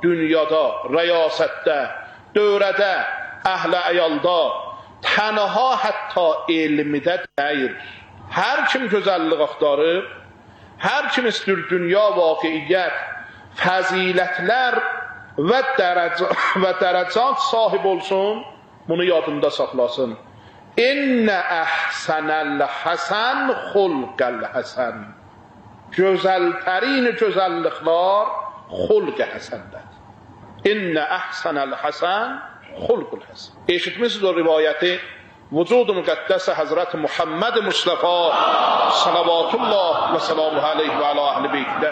dünyada, rəyasətdə, dövrədə, əhlə əyalda, tənha hətta elmidə deyir. Hər kim gözəllik axtarıb, hər kim istəyir dünya vaqiiyyət, fəzilətlər və dərəcat sahib olsun, bunu yadında saxlasın. İnnə əhsənəl həsən xulqəl həsən. Gözəltərin gözəlliklər xulq-i həsəndədir. İnnə əhsənəl həsən xulqul həsən. Eşitmişsiniz o rivayəti vücud-u müqəddəs Həzrət Muhammed Mustafa salavatullah və selamuhu aleyh və alə əhl-i beytdə.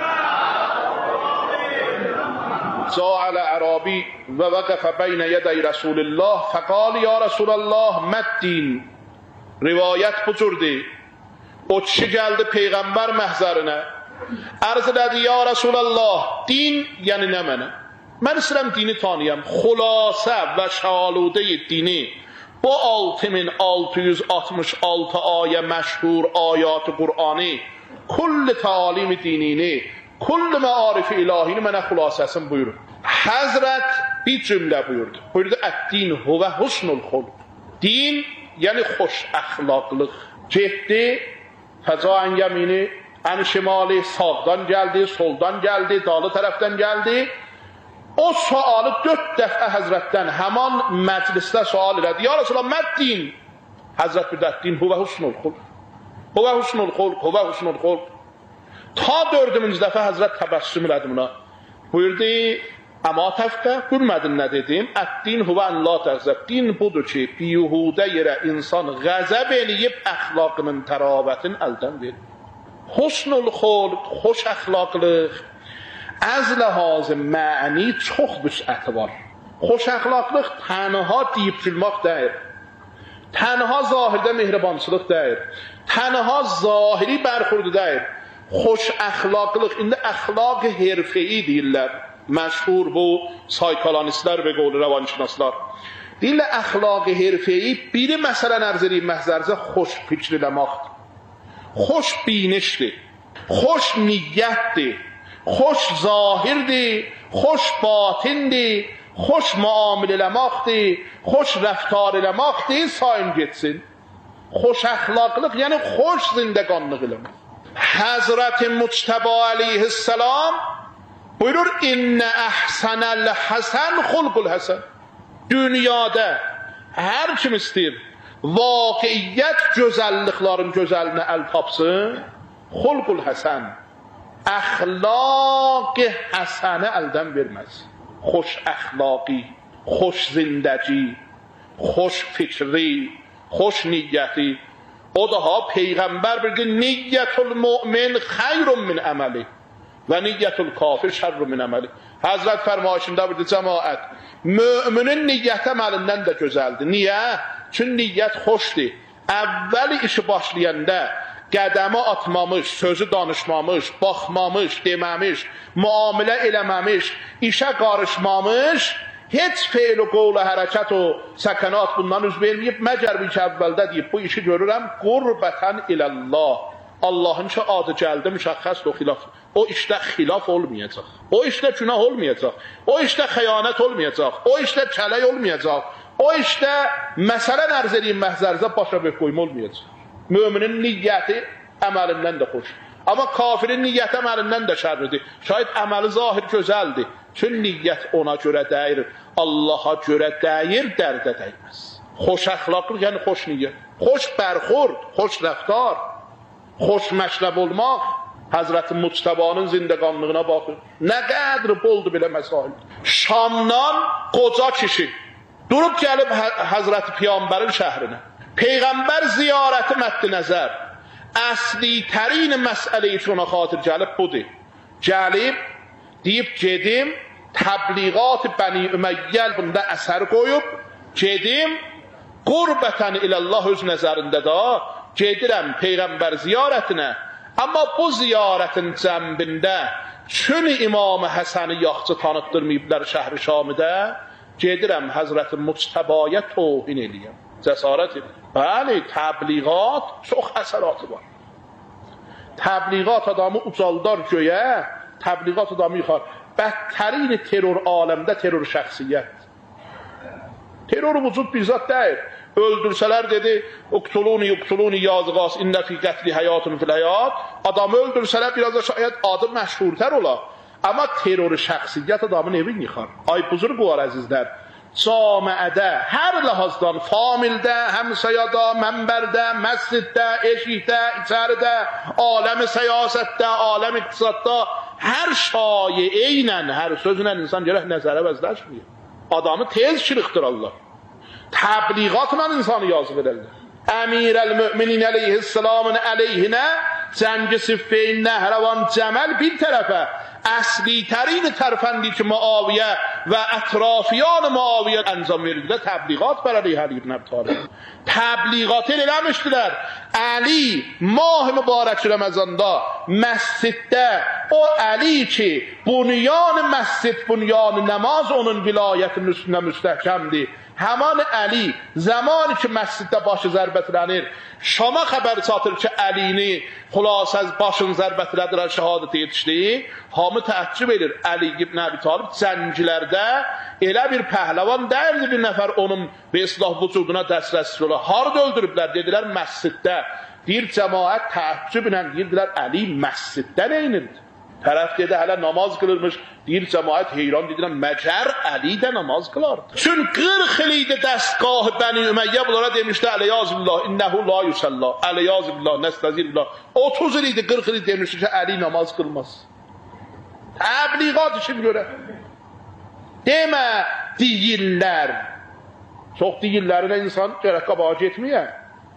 جاء الأعرابي ووقف بين يدي رسول الله فقال يا رسول الله ما الدين. Rivayət bu cürdür. O kişi gəldi Peyğəmbər məhzərinə. Arz elədi ya Rasulallah, din yəni nə mənə? Mən istəyirəm dini tanıyam. Xülasə və şaludə dini bu 6666 ayə məşhur ayat-ı Qur'ani, kull talim dinini, kull məarif ilahini mənə xülasəsini buyurun. Həzrət bir cümlə buyurdu. Buyurdu, ət-din huvə husnul xulq. Din yəni xoş əxlaqlıq. Getdi, fəcaən yəmini, ən şimali, sağdan gəldi, soldan gəldi, dalı tərəfdən gəldi. O sualı 4 dəfə Həzrətdən həman məclisdə sual elədi. Ya Resulallah, məd-din. Həzrət bir də din huvə husnul xulq. Huvə husnul xulq, huvə husnul xulq. Ta 4-cü dəfə Həzrət təbəssüm elədi buna. Buyurdu, əma təfqə, bilmədin nə dedim? Ət-din huvə ən la təğzəb. Din budur ki, biyuhudə yerə insan qəzəb eləyib əxlaqının təravətini əldən verir. Husnul xulq, xoş əxlaqlıq, az ləhaz məni çox vüsəti var. Xoş əxlaqlıq tənha deyib gülmək deyil. Tənha zahirdə mehribançılıq deyil. Tənha zahiri bərxurdu deyil. Xoş əxlaqlıq, indi əxlaq herfeyi deyirlər. Məşhur bu saykolonistlər və qovlu rəvanşinaslar. Deyirlər, əxlaq herfeyi biri məsələn ərz edib məhzərizə xoş fikr eləməkdir. Xoş binişdir, xoş niyyətdir, xoş zahirdir, xoş batindir, xoş müamilə eləməkdir, xoş rəftar eləməkdir, sayın getsin. Xoş əxlaqlıq, yəni xoş zindəqanlıq eləmək. Həzrət-i Muctəba aleyhisselam buyurur, İnnə əhsənəl həsən xulqul həsən. Dünyada hər kim istəyir, vaqiiyyət gözəlliklərin gözəlinə əl tapsın, xulqul həsən, əxlaq-ı həsəni əldən verməz. Xoş əxlaqi, xoş zindəci, xoş fikri, xoş niyyəti. O daha Peyğəmbər bildi, niyyətul mümin xeyrun min əməli və niyyətul kafir şərrun min əməli. Həzrət fərmayışında bildi, cəmaət, müminin niyyət əməlindən də gözəldir. Niyə? Çünki niyyət xoşdur. Əvvəli işi başlayanda qədəmə atmamış, sözü danışmamış, baxmamış, deməmiş, müamilə eləməmiş, işə qarışmamış, heç feil o qovla hərəkət o səkanat bundan üz verməyib, məgər bir ki əvvəldə deyib, bu işi görürəm, qurbətən iləllah. Allahın ki adı gəldi, müşəxxəsdir o xilaf. O işdə xilaf olmayacaq. O işdə günah olmayacaq. O işdə xəyanət olmayacaq. O işdə kələk olmayacaq. O işdə məsələn ərz edeyim məhzərizə başa bir qoyma olmayacaq. Müminin niyyəti əməlindən də xoş. Amma kafirin niyyəti əməlindən də şərridir. Şayid əməli zahir gözəldir. Çünki niyyət ona görə dəyir. Allaha görə dəyir, dərdə dəyməz. Xoş əxlaqlıq, yəni xoş niyyət. Xoş bərxurd, xoş rəftar, xoş məşrəb olmaq. Həzrət-i Muctəbanın zindəqanlığına baxın. Nə qədri boldu belə məsail. Şamdan qoca kişi durub gəlib Həzrət-i Peyğəmbərin şəhrinə. Peyğəmbər ziyarəti məddi nəzər. Əsli tərin məsələ üçün ona xatir gəlib budur. Gəlib, deyib gedim, təbliğat-ı Bəni Üməyyəl bunda əsər qoyub, gedim, qurbətən iləllah öz nəzərində da, gedirəm Peyğəmbər ziyarətinə, amma bu ziyarətin cəmbində, çünki İmam-ı Həsəni yaxçı tanıtdırmayıblar şəhri Şamidə, gedirəm Həzrət-i Muctəbaya tohin eləyəm, cəsarət edir. Bəli, təbliğat çox əsəratı var. Təbliğat adamı ucaldar göyə, təbliğat adamı yıxar. بدترین terror alemde terror şəxsiyyət. Terror vücud bizzat deyil. Öldürsələr dedi, uqtuluni yazğas inne fi qətli həyatun fil həyat. Adamı öldürsələr biraz da şayət adı məşhurtər ola. Amma terror şəxsiyyət adamın evini yıxar. Ay buzurq var əzizlər. Camiədə, hər ləhazdan, famildə, həmsəyada, mənbərdə, məsciddə, eşikdə, içəridə, aləmi siyasətdə, aləmi iqtisadda, hər şayeynən, hər sözünə insan gərək nəzərə vəzləşməyir. Adamı tez şiriktirarlar. Təbliğatla insanı yazıq edirlər. Əmirəl-Möminin əleyhisselamın əleyhinə cəngi Siffeyn, Nəhravan, Cəməl bir tərəfə əsli tərin tərfəndi ki Muaviyə və ətrafiyan Muaviyə əncam verildi. Təbliğat bər əleyh Əli ibn Əbi Talib. Təbliğatı eləmişdilər. Əli mah mübarək Ramazanda məsciddə o Əli ki bunyan məscid, bunyan namaz onun vilayətinin üstünə müstəhkəmdir. Həman Əli zamanı ki məsciddə başı zərbətlənir, Şama xəbər çatır ki Əlini xülasəz başın zərbətləndirən şəhadət yetişdi. Hamı təəccüb edir. Əli ibn Əbi Talib cənglərdə elə bir pəhləvan dəyildi, bir nəfər onun və islah vücuduna dəstəsi ola. Harada öldürüblər? Dedilər məsciddə. Bir cəmaət təəccüblə deyirdilər Əli məsciddə neynirdi? Tərəf dedi hələ namaz qılırmış. Deyir cəmaət heyran dedilər məcər Əli də namaz qılardı. Çün 40 il idi dəstgah Bəni Ümeyyə bunlara demişdi əleyazillah innəhu la yusalla. Əleyazillah nəstəzillah. 30 il idi 40 il demişdi ki Əli namaz qılmaz. Təbliğat için görə. Demə deyirlər. Çox deyirlərinə insan gərək qabağa getməyər.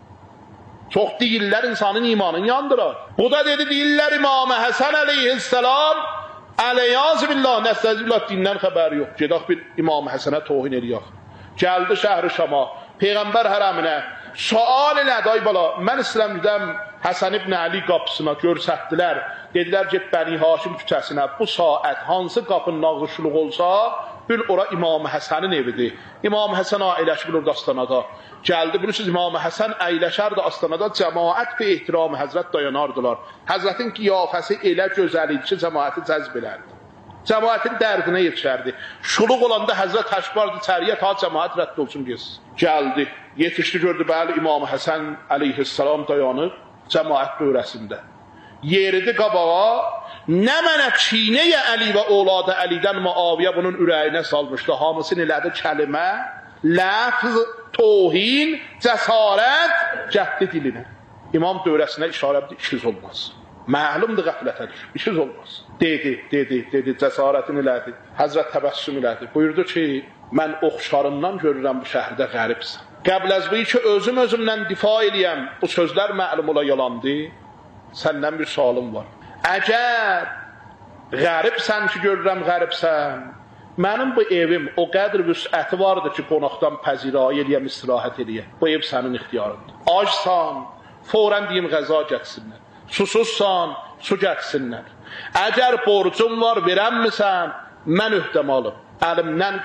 Çox deyirlər insanın imanını yandırar. Bu da dedi deyirlər İmam-ı Həsən əleyhisselam əleyazillah nəstəzillah dindən xəbəri yox. Gedək bir İmam-ı Həsənə tohin eləyək. Gəldi şəhri Şama, Peyğəmbər hərəminə. Sual elədi ay bala, mən istəyirəm gedəm Həsən ibn Əli qapısına görsətdilər. Dedilər get Bəni Haşim küçəsinə. Bu saat hansı qapının nağışlıq olsa, bil ora İmam-ı Həsənin evidir. İmam-ı Həsən əyləşib burada astanada. Gəldi, bilirsiniz İmam-ı Həsən əyləşərdi astanada, cəmaət və ehtiram-ı Həzrət dayanardılar. Həzrətin qiyafəsi elə gözəl idi ki, cəmaəti cəzb elərdi. Cəmaətin dərdinə yetişərdi. Şuluq olanda Həzrət təşbardı içəriyə ta cəmaət rədd olsun gəlsin. Gəldi, yetişdi gördü, bəli İmam-ı Həsən əleyhisselam dayanır cəmaət dövrəsində. Yeridi qabağa, nə mənə çiynəyə Əli və oladı Əlidən Muaviyə bunun ürəyinə salmışdı. Hamısını elədi kəlimə, ləfz, tohin, cəsarət, cəhdi dilinə. İmam dövrəsinə işarə etdi, işiniz olmaz. Məlumdur qəflətədir, işiniz olmaz. Dedi, cəsarətini elədi. Həzrət təbəssüm elədi. Buyurdu ki, mən oxşarından görürəm bu şəhərdə qəribsən. Qəbləzbəyi ki, özümdən difa eləyəm, bu sözlər məlum ola yalandı. Səndən bir sualım var. Əgər qəribsən ki, görürəm qəribsən, mənim bu evim o qədr vüsəti vardır ki, qonaqdan pəzirayı eləyəm, istirahət eləyəm. Bu ev sənin ixtiyarındır. Acsan, fौरən deyim qəza getsinlər. Susuzsan, su getsinlər. Əgər borcum var, verəmmisən, mən öhdəmalım. Əlimdən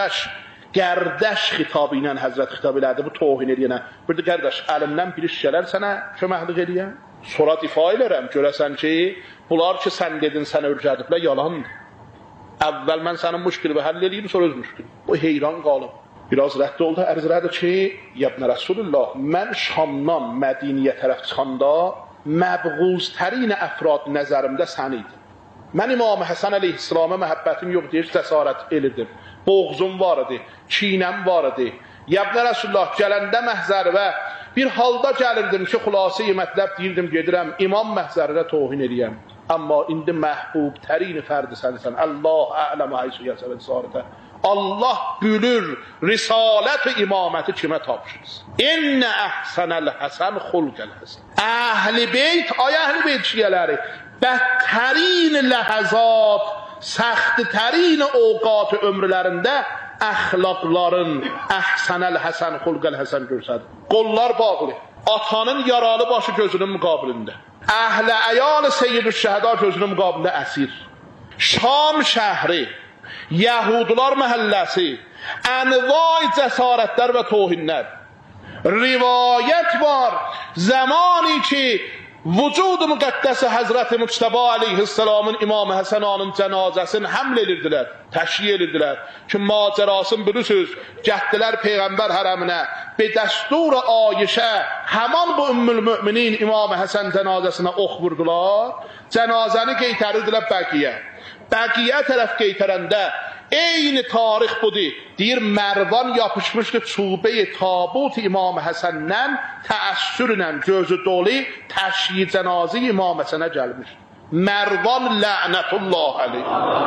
qərdəş xitabı ilə Həzrət xitab elədi, bu tohin eləyənə. Burada qərdəş, əlimdən bir iş gələr sənə köməklik eləyən. Sonra difa elərəm, görəsən ki, bunlar ki, sən dedin, sən örgədiblər, yalandır. Əvvəl mən sənin müşkili və həll eləyim, sonra öz müşkili. Bu heyran qalım. Biraz rədd oldu, ərz elədi ki, yəbnə Rasulullah, mən Şamdan Mədiniyə tərəf çıxanda məbğuztərin əfrad nəzərimdə sən idin. Mən İmam-ı Həsən əleyhisselama məhəbbətim yox deyir, cəsarət elirdim. Boğzum var idi, çiynəm var idi. Yəbnə Rasulullah gələndə məhzərvə bir halda gəlirdim ki, xülasəyi mətləb deyirdim, gedirəm, imam məhzərinə tohin eləyəm. Amma indi məhbub tərini fərdi sənsən. Allah ələm haysu yəsəvə risarətə. Allah bülür risalət və imaməti kimə tapşırsın. İnnə əhsənəl həsən xulqəl həsən. Əhl-i beyt, ay əhl-i beyt şiyələri, bədtərin ləhəzat, səxtitərin ovqat ömrlərində əxlaqların əhsənəl həsən xulqəl həsən görsədir. Qollar bağlı, atanın yaralı başı gözünün müqabilində. Əhl-i əyal seyyid-ü şəhəda gözünün müqabilində əsir. Şam şəhri, Yahudular məhəlləsi, ənvay cəsarətlər və tohinlər. Rivayət var, zamani ki, vücud müqəddəsi Həzrəti Muçtəba aleyhisselamın İmam Həsən ağanın cənazəsini həml edirdilər, təşyiə edirdilər ki, macərasını bilirsiniz, getdilər Peyğəmbər hərəminə, be dəstur Ayişə, həman bu Ümmül Müminin İmam Həsən cənazəsinə ox vurdular, cənazəni qeytərirdilər Bəqiyə. Bəqiyə tərəf qeytərəndə eyni tarix budur. Deyir, Mərvan yapışmışdı çubeyi tabut İmam Həsəndən təəssürlə gözü dolu təşyi cənazı İmam Həsənə gəlmiş. Mərvan lənətullah aleyh.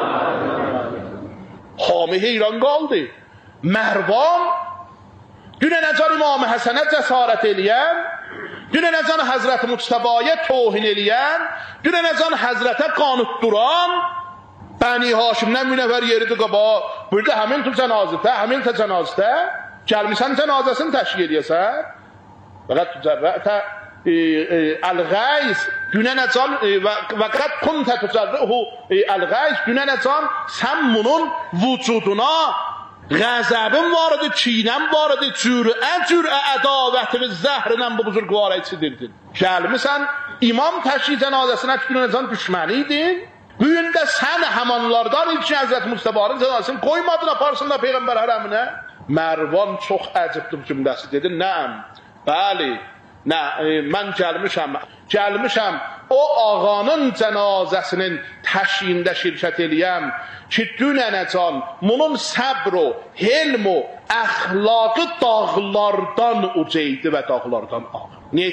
Hami heyran qaldı. Mərvan dünə nəcan İmam Həsənə cəsarət eləyən, dünə nəcan Həzrəti Muçtəbaya tohin eləyən, dünə nəcan Həzrətə qanut duran, Bəni Haşimdən münəvvər yeridir qaba, burada həmin tu cənazədə, həmin tu cənazədə, gəlmişsən cənazəsini təşkil edəsən, fəqət tücərrətə əl-Qəys, dünə nəcan, və qəd kuntə tücərrəhu əl-Qəys, dünə nəcan, sən bunun vücuduna qəzəbin var idi, çiynən var idi, cürə ədavəti və zəhrinən bu buzurqvarə içidirdin. Gəlmişsən, imam təşkil cənazəsinə ki, dünə nəcan düşməni idin, bu gün də sən həmanlardan ilk Həzrət Mustafanın cənazəsini qoymadın aparsınlar Peyğəmbər hərəminə. Mərvan çox əcibdir bu cümləsi dedi. Nəm, bəli, mən gəlmişəm o ağanın cənazəsinin təşyində şirkət eləyəm ki, dünənəcan bunun səbr-o, helm-o, əxlaqı dağlardan ucaydı və dağlardan ağır.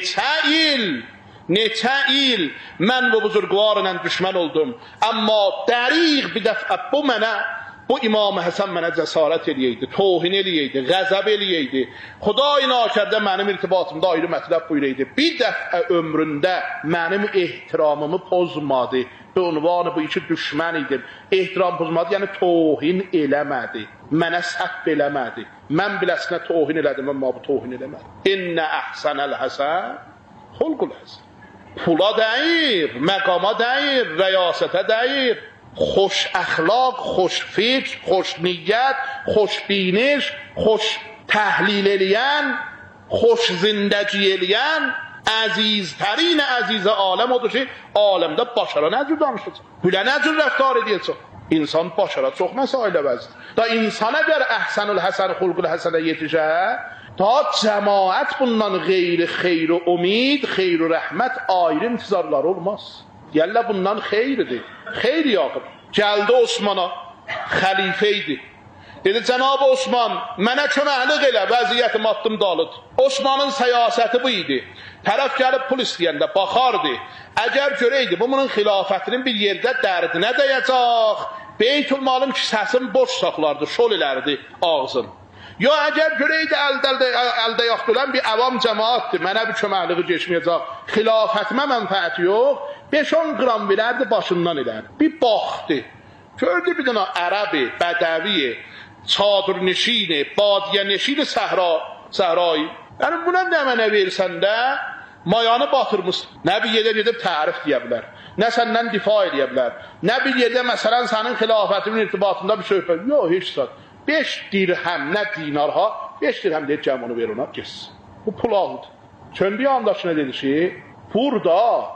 Neçə il mən bu buzurqvarla düşmən oldum. Amma dəriq bir dəfə bu İmam Həsən mənə cəsarət eləyəydi, tohin eləyəydi, qəzəb eləyəydi. Xuday nakərdə mənim irtibatımda ayrı mətləb buyuraydı. Bir dəfə ömründə mənim ehtiramımı pozmadı. Bu unvanı bu iki düşmən idim. Ehtiram pozmadı, yəni tohin eləmədi. Mənə səhv eləmədi. Mən biləsinə tohin elədim, amma bu tohin eləmədi. İnnə əhsənəl həsən, xulqul həsən. Pula dəyir, məqama dəyir, rəyasətə dəyir. Xoş əxlaq, xoş fikr, xoş niyyət, xoş biniş, xoş təhlil eləyən, xoş zindəci eləyən, əziztərin əziz aləm odur ki, aləmdə başara nə cür danışacaq? Gülə nə cür rəftar edəcək? İnsan başara çox məsailə vəzdir. Da insana görə əhsənül həsən, xulqul həsənə yetişə, ta cəmaət bundan qeyri xeyri umid, xeyri rəhmət ayrı intizarları olmaz. Yəllə bundan xeyridir. Xeyr yağır. Gəldi Osmana, xəlifə idi. Dedi, Cənab-ı Osman, mənə köməklik elə, vəziyyətim atdım dalıd. Osmanın səyasəti bu idi. Tərəf gəlib pul istəyəndə baxardı. Əgər görəydi, bunun xilafətinin bir yerdə dərdinə dəyəcək, Beytülmalın kisəsini boş saxlardı, şol ilərdi ağzın. Ya əgər görəydi, əldə yaxdılən bir əvam cəmaatdır, mənə bir köməkliği geçməyəcək, xilafətimə mənfəəti yox, 5-10 qram verərdi, başından ilərdi. Bir baxdı, gördü bir dənə ərəbi, bədəvi, çadırneşini, badiyəneşini səhrayı. Yəni buna nə mənə versən də, mayanı batırmışsın. Nə bir yerdə gedib tərif deyə bilər, nə səndən difa edə bilər, nə bir yerdə məsələn sənin xilafətimin irtibatında bir söhbət. Yox, heç saat. 5 dirhəm, nə dinarha, 5 dirhəm deyib cəm onu ver ona, geçsin. Bu pul aldı. Çöndüyü andaşına dedi ki, burada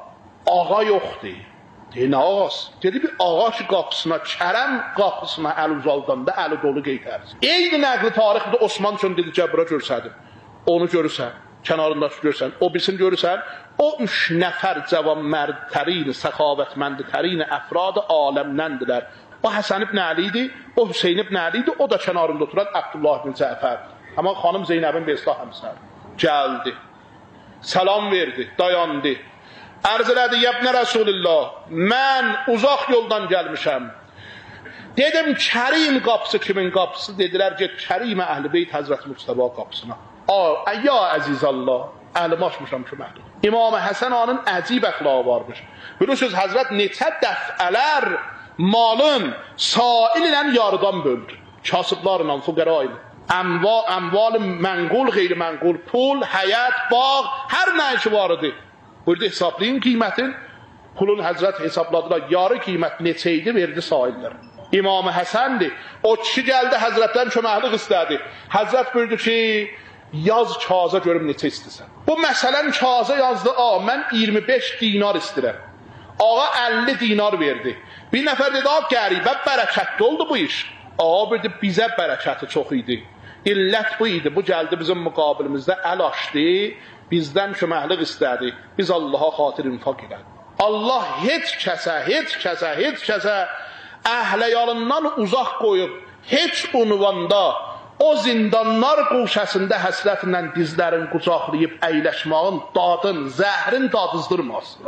ağa yoxdur. Deyir, nə ağası? Dedi, bir ağaç qapısına, kərəm qapısına əl uzaldanda əli dolu qeytərsin. Eyni nəqli tarixdə Osman üçün dedi, cəbra görsədim. Onu görürsən, kənarındakı görürsən, o birisini görürsən, o 3 nəfər cavan mərdtərin, səxavətmənditərin əfradı aləmləndilər. O Həsən ibn Əli idi, o Hüseyin ibn Əli idi, o da kənarında oturan Abdullah ibn Cəfər. Amma xanım Zeynəbin Beslah həmsər. Gəldi, salam verdi, dayandı. Ərz elədi, yəbnə Rasulullah, mən uzaq yoldan gəlmişəm. Dedim, Kərim qapısı kimin qapısı? Dedilər, get Kərim Əhl-i Beyt Həzrət Mustafa qapısına. Ya əziz Allah, əlimi açmışam ki, məhlum. İmam Həsən ağanın əcib əxlağı varmış. Bilirsiniz, Həzrət neçə dəfələr malın sail ilə yarıdan böldü. Kasıblarla, fuqara ilə. Əmval mənqul, qeyri-mənqul, pul, həyət, bağ, hər nə işi var idi. Burada hesablayın qiymətin. Pulun Həzrət hesabladılar. Yarı qiymət neçə idi, verdi saillərə. İmam Həsəndir. O kişi gəldi, Həzrətdən köməklik istədi. Həzrət buyurdu ki, yaz kağıza görüm neçə istəsən. Bu məsələn kağıza yazdı, mən 25 dinar istəyirəm. Ağa 50 dinar verdi. Bir nəfər dedi, qəribə bərəkətli oldu bu iş. Ağa dedi, bizə bərəkəti çox idi. İllət bu idi, bu gəldi bizim müqabilimizdə əl açdı, bizdən köməklik istədi, biz Allaha xatir infaq elədi. Allah heç kəsə əhləyalından uzaq qoyub, heç unvanda o zindanlar quşəsində həsrətlə dizlərin qucaqlayıb əyləşmağın dadın, zəhrin dadızdırmaz.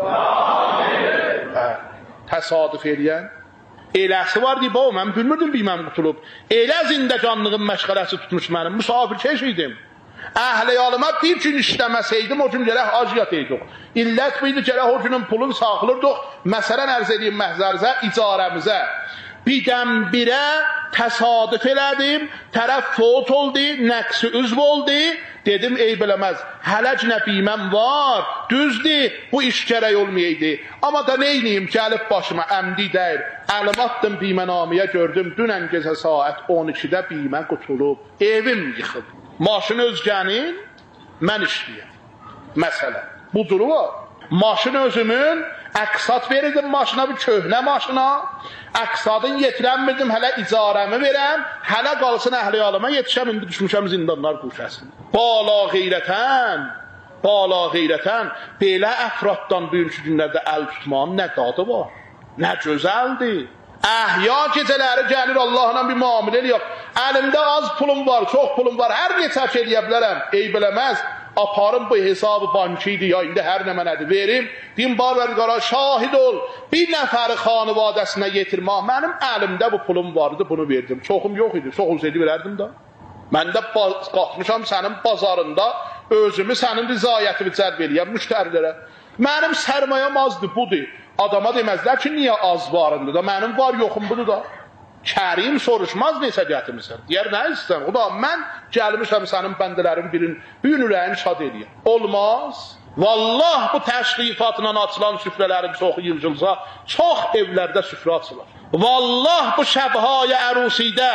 Təsadüf eləyən eləsi var deyib, mən bilmirdim bilməm qutulub. Elə zindəcanlığın məşğələsi tutmuş mənim, müsafirkeş idim. Əhliyalıma bir gün işləməsəydim, o gün gərək aciyat eydik. İllət bu idi, gərək o günün pulunu saxlırdıq. Məsələn, ərz edeyim məhzərizə, icarəmizə. Birdən-birə təsadüf elədim, tərəf fot oldu, nəqsi üzv oldu. Dedim, ey biləməz, hələ nə biməm var, düzdür, bu iş gərək olmayaydı. Amma da neyniyim, gəlib başıma əmdi deyir, əlim attım bimənamiyə gördüm, dünən gecə saat 12-də bimə qutulub, evim yıxıb. Maşın özgənin, mən işləyəm. Məsələ, budur var. Maşın özümün, əqsat verirdim maşına, bir köhnə maşına, əqsadın yetirənmirdim, hələ icarəmi verəm, hələ qalsın əhliyalıma yetişəm, indi düşmüşəm zindanlar quşəsində. Bala qeyrətən, belə əfraddan bugünkü günlərdə əl tutmanın nə dadı var, nə gözəldir. Əhya gecələri gəlir Allahla bir müamilə eləyək. Əlimdə az pulum var, çox pulum var, hər neçək eləyə bilərəm. Ey biləməz, aparım bu hesabı banki idi, ya indi hər nə mənədir verim. Deyim, barverqara şahid ol, bir nəfəri xanıvadəsinə yetirmək. Mənim əlimdə bu pulum vardı, bunu verdim. Çoxum yox idi, çox olsaydı verərdim da. Mən də qalxmışam sənin bazarında, özümü sənin rizayətini cəlb eləyəm müştərilərə. Mənim sərmayəm azdır, budur. Adama deməzlər ki, niyə az varındır da, mənim var yoxum budur da. Kərim soruşmaz neçə gətirmirsən. Deyər, nə istəyirsən? O da, mən gəlmişəm sənin bəndələrin bir ürəyini şad eləyəm. Olmaz. Vallah bu təşrifatla açılan süfrələrin çoxu yığılsa, çox evlərdə süfrə açılar. Vallah bu şəbhaya ərusidə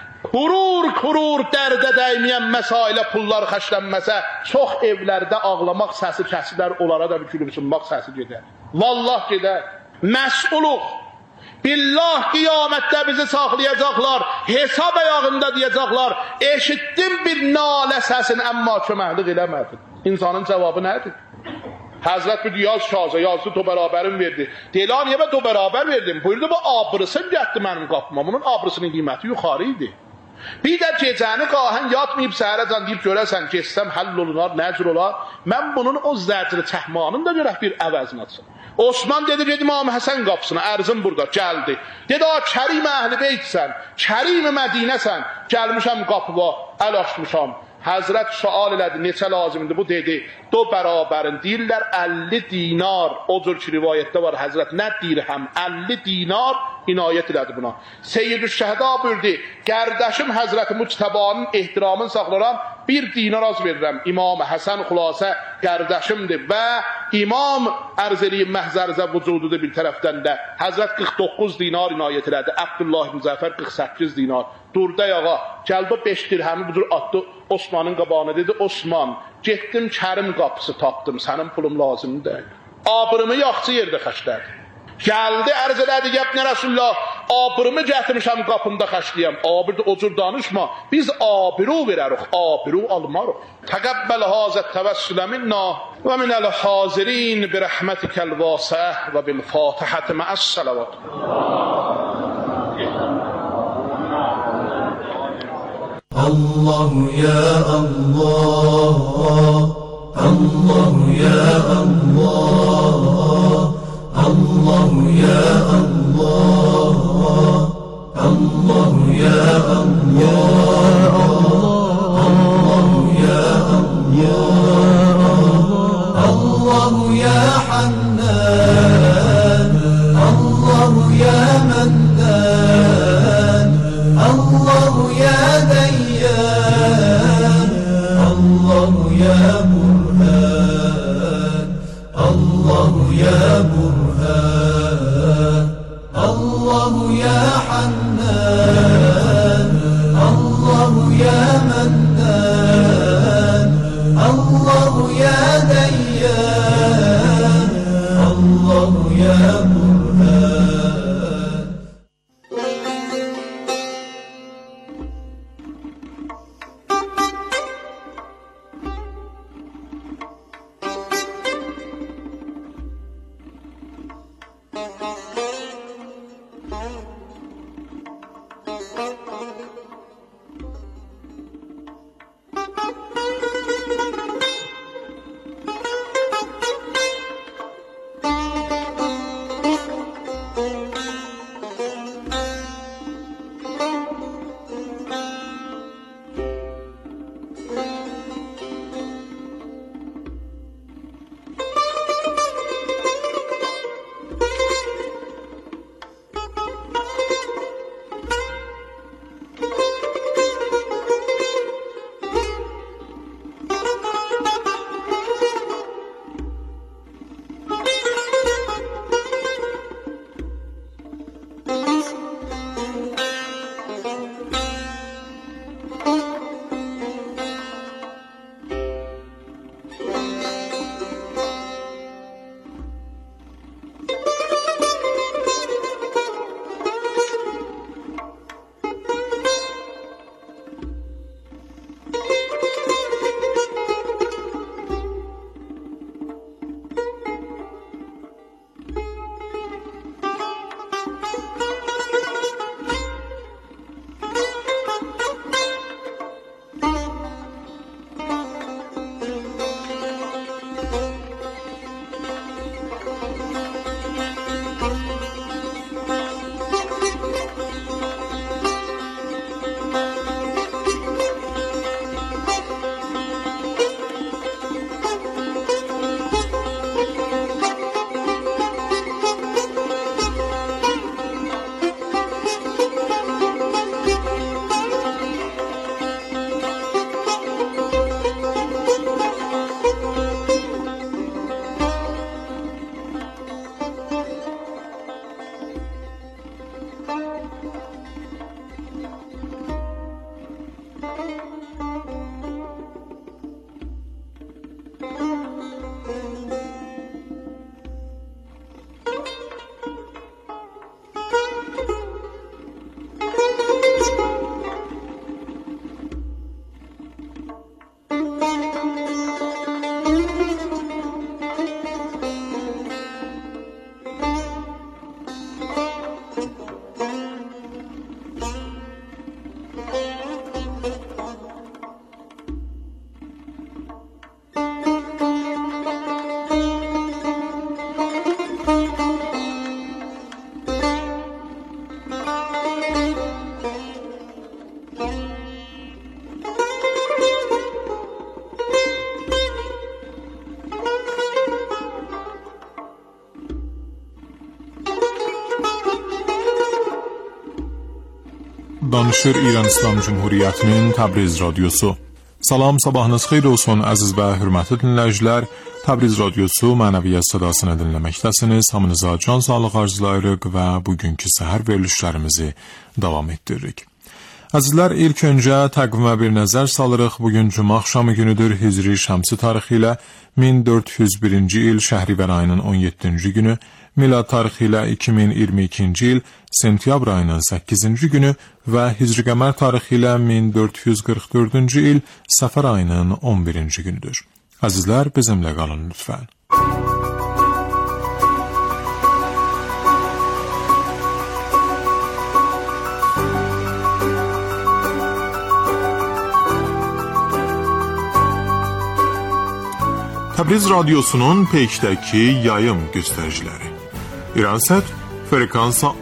kurur dərdə dəyməyən məsailə pullar xərclənməsə, çox evlərdə ağlamaq səsi kəsilər, onlara da bir gülümsünmək səsi gedər. Vallah gedər. Məsulluq. Billah qiyamətdə bizi saxlayacaqlar, hesab ayağında deyəcəklər, eşitdim bir nalə səsini, əmma köməklik eləmədin. İnsanın cavabı nədir? Həzrət bir yaz şazə yazdı, to bərabərim verdi. Deyil, niyə mən to bərabər verdim? Buyurdu, bu abrısın getdi mənim qapıma. Bunun abrısının qiyməti yuxarı idi. Bir də gecəni qahən yatmayıb səhərəcən deyib görəsən, geçsəm həll olunar, nəcr olar. Mən bunun o zəcri çəhmanın da görək bir əvəzini atsın. Osman dedi, gedim İmam Həsən qapısına, ərzim burada, gəldi. Dedi, Kərim əhl-i beytsən, Kərim Mədinəsən, gəlmişəm qapıva, əl açmışam. Həzrət sual elədi, neçə lazımdır bu dedi, do bərabərin, deyirlər 50 dinar, o cür ki rivayətdə var, Həzrət nə dirhəm, 50 dinar inayət elədi buna. Seyyid-ü Şəhda buyurdu, qərdəşim Həzrət Müctəbanın ehtiramını saxlaram, 1 dinar az verirəm. İmam Həsən xülasə qərdəşimdir və İmam ərz eləyim məhzərizə vücududur bir tərəfdən də. Həzrət 49 dinar inayət elədi, Əbdullah Müzəffər 48 dinar. Durda yağa, gəldi 5 dirhəmi budur atdı Osmanın qabağına, dedi, Osman, getdim Kərim qapısı tapdım, sənin pulum lazım deyil. Abırımı yaxçı yerdə xəşlədi. Gəldi, ərz elədi, yəbnə Rəsulullah, abırımı gətirmişəm qapında xəşləyəm. Abirdə o cür danışma, biz abiru verərik, abiru almarıq. Təqəbbəl hazət təvəssülə minna və minəl hazirin bi rəhmətikəl vasəh və bil fatihəti məəs-sələvat. Allah ya Allah, Allah ya Allah, Allah ya Allah, Allah ya Allah, Allah ya Allah, Allah ya Hannan, Allah ya Mannan, Allah ya Allah ya Burhan, Allah ya Burhan, Allah ya Hannan, Allah Danışır İran İslam Cumhuriyyətinin Təbriz Radiosu. Salam, sabahınız xeyir olsun əziz və hörmətli dinləyicilər. Təbriz Radiosu mənəviyyat sədasını dinləməkdəsiniz. Hamınıza can sağlıq arzulayırıq və bugünkü səhər verilişlərimizi davam etdiririk. Əzizlər, ilk öncə təqvimə bir nəzər salırıq. Bugün Cuma axşamı günüdür. Hicri şəmsi tarixi ilə 1401-ci il Şəhrivər ayının 17-ci günü, milad tarixi ilə 2022-ci il sentyabr ayının 8-ci günü və Hicri qəmər tarixi ilə 1444-cü il Səfər ayının 11-ci günüdür. Əzizlər, bizimlə qalın lütfən. Təbriz Radiosunun peykdəki yayım göstəriciləri. İransət frekansa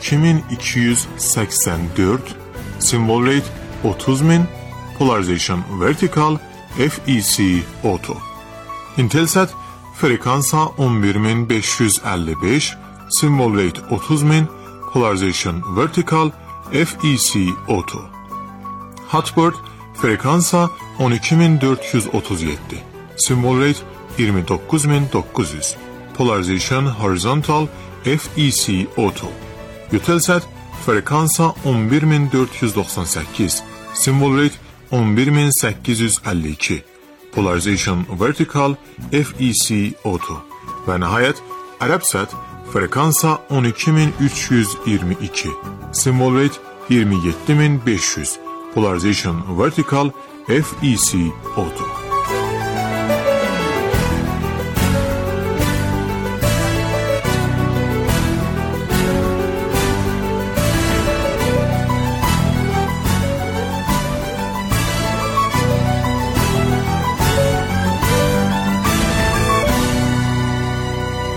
12284, simvol rate 30000, polarization vertical, FEC auto. Intelsat frekansa 11555, simvol rate 30000, polarization vertical, FEC auto. Hotbird frekansa 12437, simvol rate 29900, polarization horizontal, FEC auto. Eutelsat frekansa 11498, simvol rate 11852, polarization vertical, FEC auto. Və nəhayət Ərəbsat frekansa 12322, simvol rate 27500, polarization vertical, FEC auto.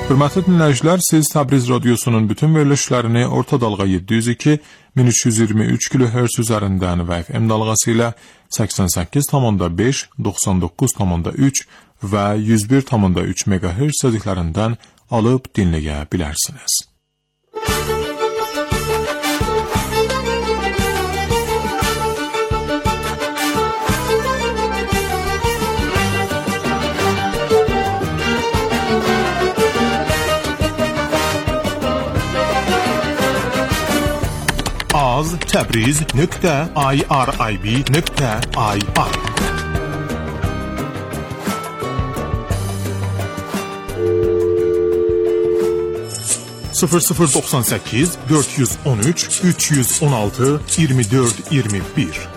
Hörmətli dinləyicilər, siz Təbriz radiosunun bütün verilişlərini orta dalğa 702 1323 kHz üzərindən və FM dalğası ilə 88,5, 99,3 və 101,3 MHz sözüklərindən alıb dinləyə bilərsiniz. az.tabriz.irib.ir 0098 413 316 24 21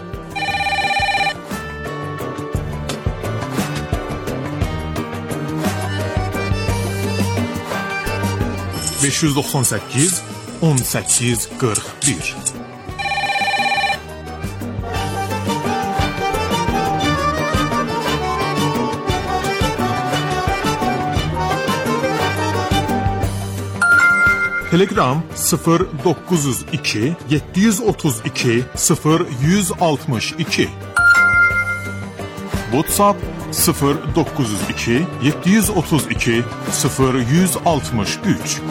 598 18 41 Telegram 0902 732 0162 WhatsApp 0902 732 0163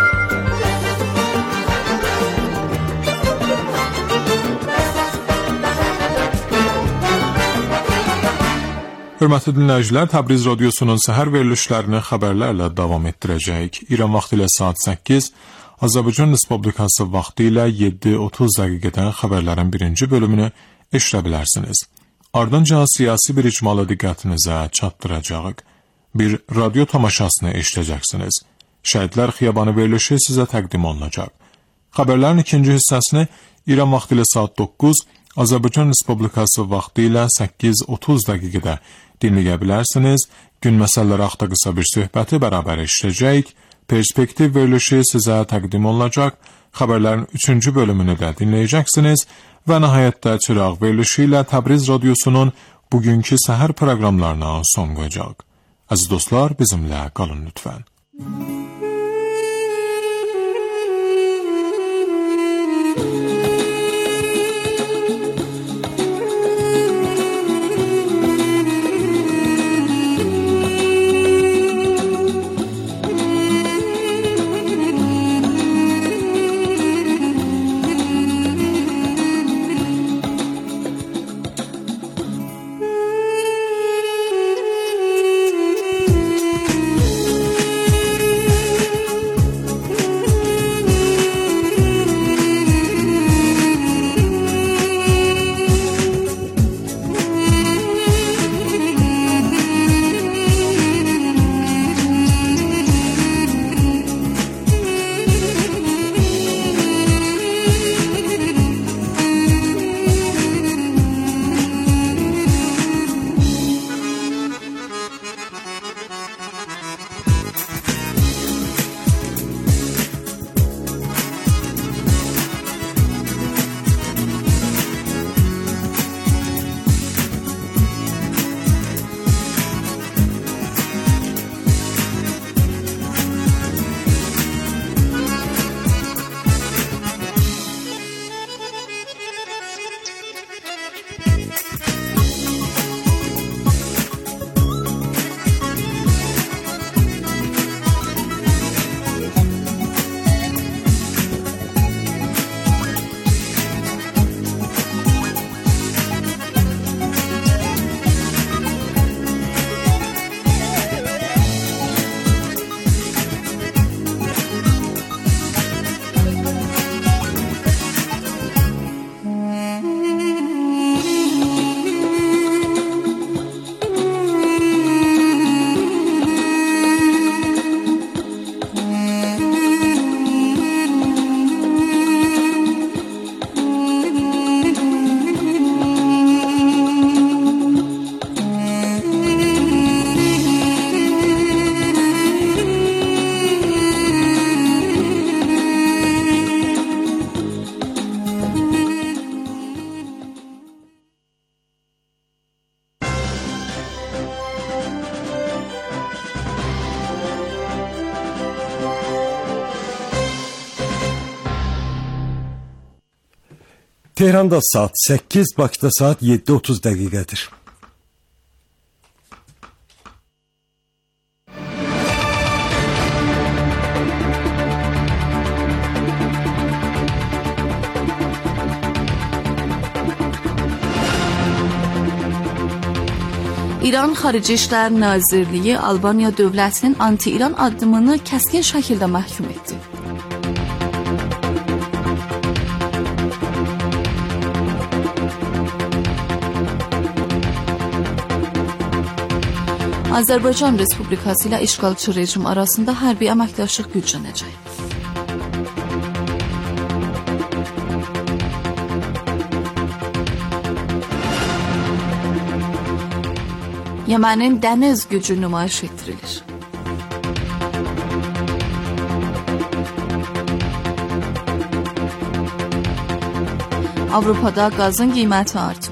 Hörmətli dinləyicilər, Təbriz radiosunun səhər verilişlərini xəbərlərlə davam etdirəcəyik. İran vaxtı ilə saat 8, Azərbaycan Respublikası vaxtı ilə 7:30 dəqiqədən xəbərlərin birinci bölümünü eşidə bilərsiniz. Ardınca siyasi bir icmalı diqqətinizə çatdıracağıq. Bir radio tamaşasını eşidəcəksiniz. Şəhidlər Xiyabanı verilişi sizə təqdim olunacaq. Xəbərlərin ikinci hissəsini İran vaxtı ilə saat 9, Azərbaycan Respublikası vaxtı ilə 8:30 dəqiqədə dinləyə bilərsiniz. Gün məsələləri haqqında qısa bir söhbəti bərabər eşidəcəyik. Perspektiv verilişi sizə təqdim olunacaq. Xəbərlərin 3-cü bölümünü də dinləyəcəksiniz və nəhayətdə çıraq verilişi ilə Təbriz radiosunun bugünkü səhər proqramlarına son qoyacaq. Əziz dostlar, bizimlə qalın lütfən. Tehranda saat 8, Bakıda saat 7:30 dəqiqədir. İran Xarici İşlər Nazirliyi Albaniya dövlətinin anti-İran addımını kəskin şəkildə məhkum etdi. Azərbaycan Respublikası ilə işğalçı rejim arasında hərbi əməkdaşlıq güclənəcək. Yemenin dəniz gücü nümayiş etdirilir. Avropada qazın qiyməti artıb.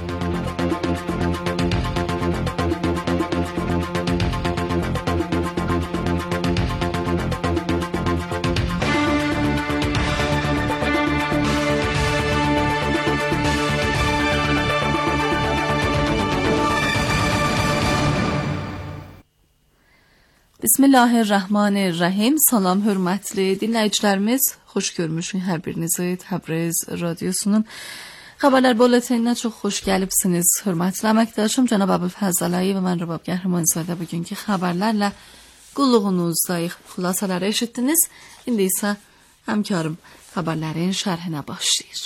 Bismillahirrahmanirrahim. Salam hörmətli dinləyicilərimiz, xoş görmüşük hər birinizi Təbriz radiosunun xəbərlər bulletinə çox xoş gəlibsiniz. Hörmətli əməkdaşım cənab Əbülfəzl Əliyev və mən Rəbab Qəhrəmanzadə bugünkü xəbərlərlə qulluğunuzdayıq. Xülasələri eşitdiniz. İndi isə həmkarım xəbərlərin şərhinə başlayır.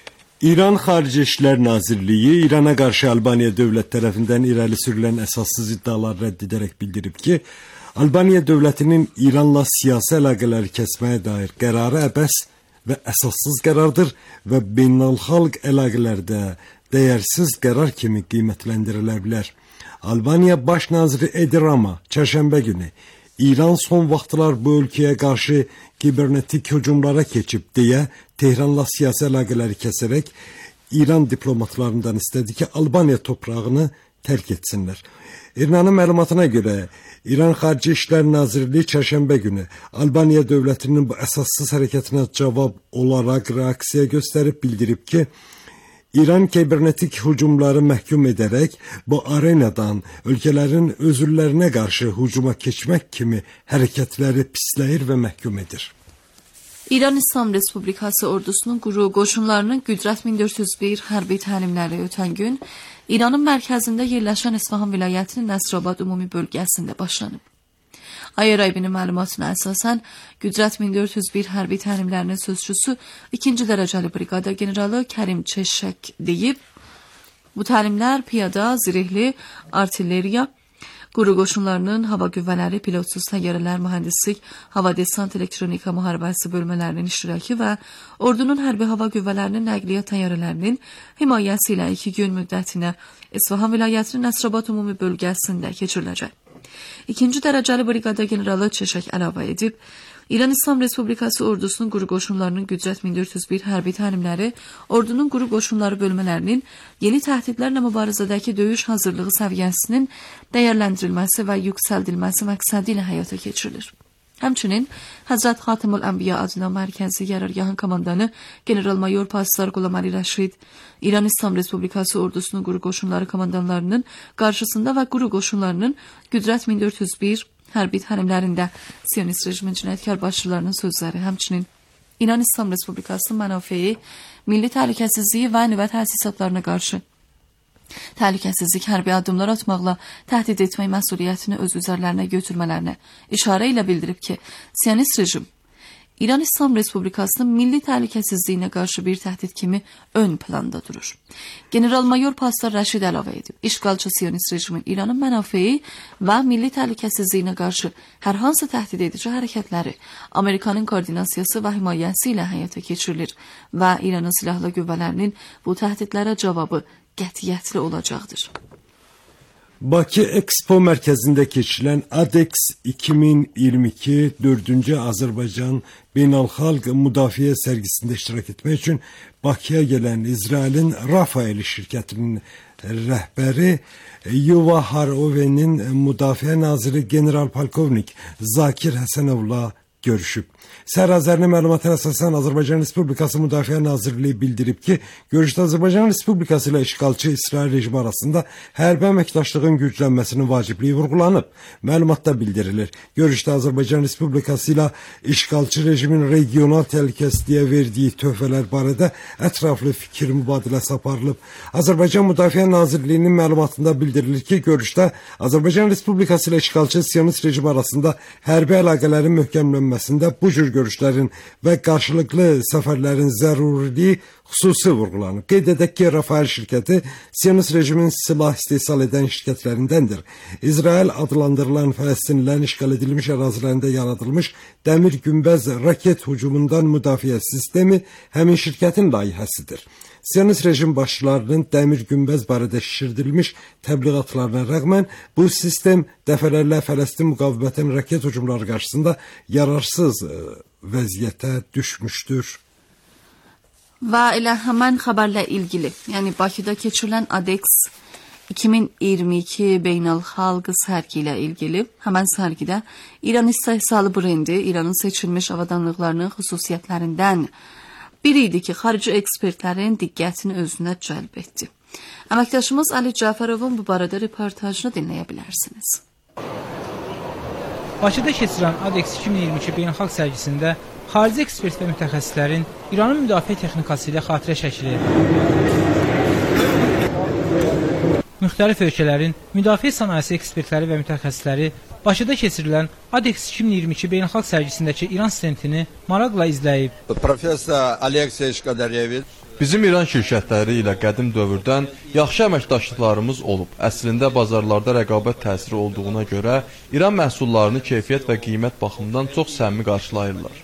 İran Xarici İşlər Nazirliyi İrana qarşı Albaniya dövlət tərəfindən irəli sürülən əsassız iddiaları rədd edərək bildirib ki, Albaniya dövlətinin İranla siyasi əlaqələri kəsməyə dair qərarı əbəs və əsassız qərardır və beynəlxalq əlaqələrdə dəyərsiz qərar kimi qiymətləndirilə bilər. Albaniya Baş naziri Edi Rama çərşənbə günü İran son vaxtlar bu ölkəyə qarşı kibernetik hücumlara keçib deyə Tehranla siyasi əlaqələri kəsərək İran diplomatlarından istədi ki, Albaniya toprağını tərk etsinlər. İranın məlumatına görə İran Xarici İşlər Nazirliyi çərşənbə günü Albaniya dövlətinin bu əsassız hərəkətinə cavab olaraq reaksiya göstərib bildirib ki, İran kibernetik hücumları məhkum edərək bu arenadan ölkələrin özürlərinə qarşı hücuma keçmək kimi hərəkətləri pisləyir və məhkum edir. İran İslam Respublikası ordusunun quru qoşunlarının Qüdrət 1401 hərbi təlimləri ötən gün İranın mərkəzində yerləşən İsfahan vilayətinin Nəsrabad ümumi bölgəsində başlanıb. Ayeraybinin məlumatına əsasən Qüdrət 1401 hərbi təlimlərinin sözçüsü 2-ci dərəcəli briqada generalı Kərim Çeşək deyib, bu təlimlər piyada, zirehli, artilleriya, quru qoşunlarının hava qüvvələri, pilotsuz təyyarələr, mühəndislik, hava desant, elektronika müharibəsi bölmələrinin iştirakı və ordunun hərbi hava qüvvələrinin nəqliyyat təyyarələrinin himayəsi ilə 2 gün müddətinə İsfahan vilayətinin Nəsrabad ümumi bölgəsində keçiriləcək. 2-ci dərəcəli briqada generalı Çeşək əlavə edib, İran İslam Respublikası ordusunun quru qoşunlarının Qüdrət 1401 hərbi təlimləri ordunun quru qoşunları bölmələrinin yeni təhdidlərlə mübarizədəki döyüş hazırlığı səviyyəsinin dəyərləndirilməsi və yüksəldilməsi məqsədi ilə həyata keçirilir. Həmçinin Həzrət Xatimul Ənbiya adına mərkəzi qərargahın komandanı General-Mayor Pasdar Qulam Əli Rəşid, İran İslam Respublikası ordusunun quru qoşunları komandanlarının qarşısında və quru qoşunlarının Qüdrət 1401 hərbi təlimlərində Siyonist rejimin cinayətkar başçılarının sözləri, həmçinin İran İslam Respublikasının mənafeyi, milli təhlükəsizliyi və nüvə təsisatlarına qarşı təhlükəsizlik hərbi addımlar atmaqla təhdid etmək məsuliyyətini öz üzərlərinə götürmələrinə işarə ilə bildirib ki, Siyonist rejim İran İslam Respublikasının milli təhlükəsizliyinə qarşı bir təhdid kimi ön planda durur. General-Mayor Pasdar Rəşid əlavə edib, işğalçı Siyonist rejimin İranın mənafeyi və milli təhlükəsizliyinə qarşı hər hansı təhdid edici hərəkətləri Amerikanın koordinasiyası və himayəsi ilə həyata keçirilir və İranın silahlı qüvvələrinin bu təhdidlərə cavabı qətiyyətli olacaqdır. Bakı Expo mərkəzində keçirilən ADEX 2022 4-cü Azərbaycan Beynəlxalq Müdafiə sərgisində iştirak etmək üçün Bakıya gələn İsrailin Rafael şirkətinin rəhbəri Yuva Harovenin müdafiə naziri general polkovnik Zakir Həsənovla görüşüb. Səhər Azərinin məlumatına əsasən Azərbaycan Respublikası Müdafiə Nazirliyi bildirib ki, görüşdə Azərbaycan Respublikası ilə işğalçı İsrail rejimi arasında hərbi əməkdaşlığın güclənməsinin vacibliyi vurğulanıb. Məlumatda bildirilir. Görüşdə Azərbaycan Respublikası ilə işğalçı rejimin regional təhlükəsizliyə verdiyi töhfələr barədə ətraflı fikir mübadiləsi aparılıb. Azərbaycan Müdafiə Nazirliyinin məlumatında bildirilir ki, görüşdə Azərbaycan Respublikası ilə işğalçı Siyonist rejimi arasında hərbi əlaqələrin möhkəmlənməsində bu cür görüşlərin və qarşılıqlı səfərlərin zəruriliyi xüsusi vurğulanıb. Qeyd edək ki, Rafael şirkəti Siyonist rejimin silah istehsal edən şirkətlərindəndir. İsrail adlandırılan Fələstinlilərin işğal edilmiş ərazilərində yaradılmış dəmir günbəz raket hücumundan müdafiə sistemi həmin şirkətin layihəsidir. Siyonist rejim başçılarının dəmir günbəz barədə şişirdilmiş təbliğatlarına rəğmən bu sistem dəfələrlə Fələstin müqavimətinin raket hücumları qarşısında yararsız vəziyyətə düşmüşdür. Və elə həmən xəbərlə ilgili, yəni Bakıda keçirilən ADEX 2022 beynəlxalq sərgi ilə ilgili, həmən sərgidə İran istehsalı brendi İranın seçilmiş avadanlıqlarının xüsusiyyətlərindən biri idi ki, xarici ekspertlərin diqqətini özünə cəlb etdi. Əməkdaşımız Ali Cəfərovun bu barədə reportajını dinləyə bilərsiniz. Bakıda keçirilən ADEX 2022 beynəlxalq sərgisində xarici ekspert və mütəxəssislərin İranın müdafiə texnikası ilə xatirə şəkili, müxtəlif ölkələrin müdafiə sənayesi ekspertləri və mütəxəssisləri Bakıda keçirilən ADEX 2022 beynəlxalq sərgisindəki İran stendini maraqla izləyib. Professor Aleksey Shkadarevich bizim İran şirkətləri ilə qədim dövrdən yaxşı əməkdaşlıqlarımız olub. Əslində bazarlarda rəqabət təsiri olduğuna görə İran məhsullarını keyfiyyət və qiymət baxımından çox səmimi qarşılayırlar.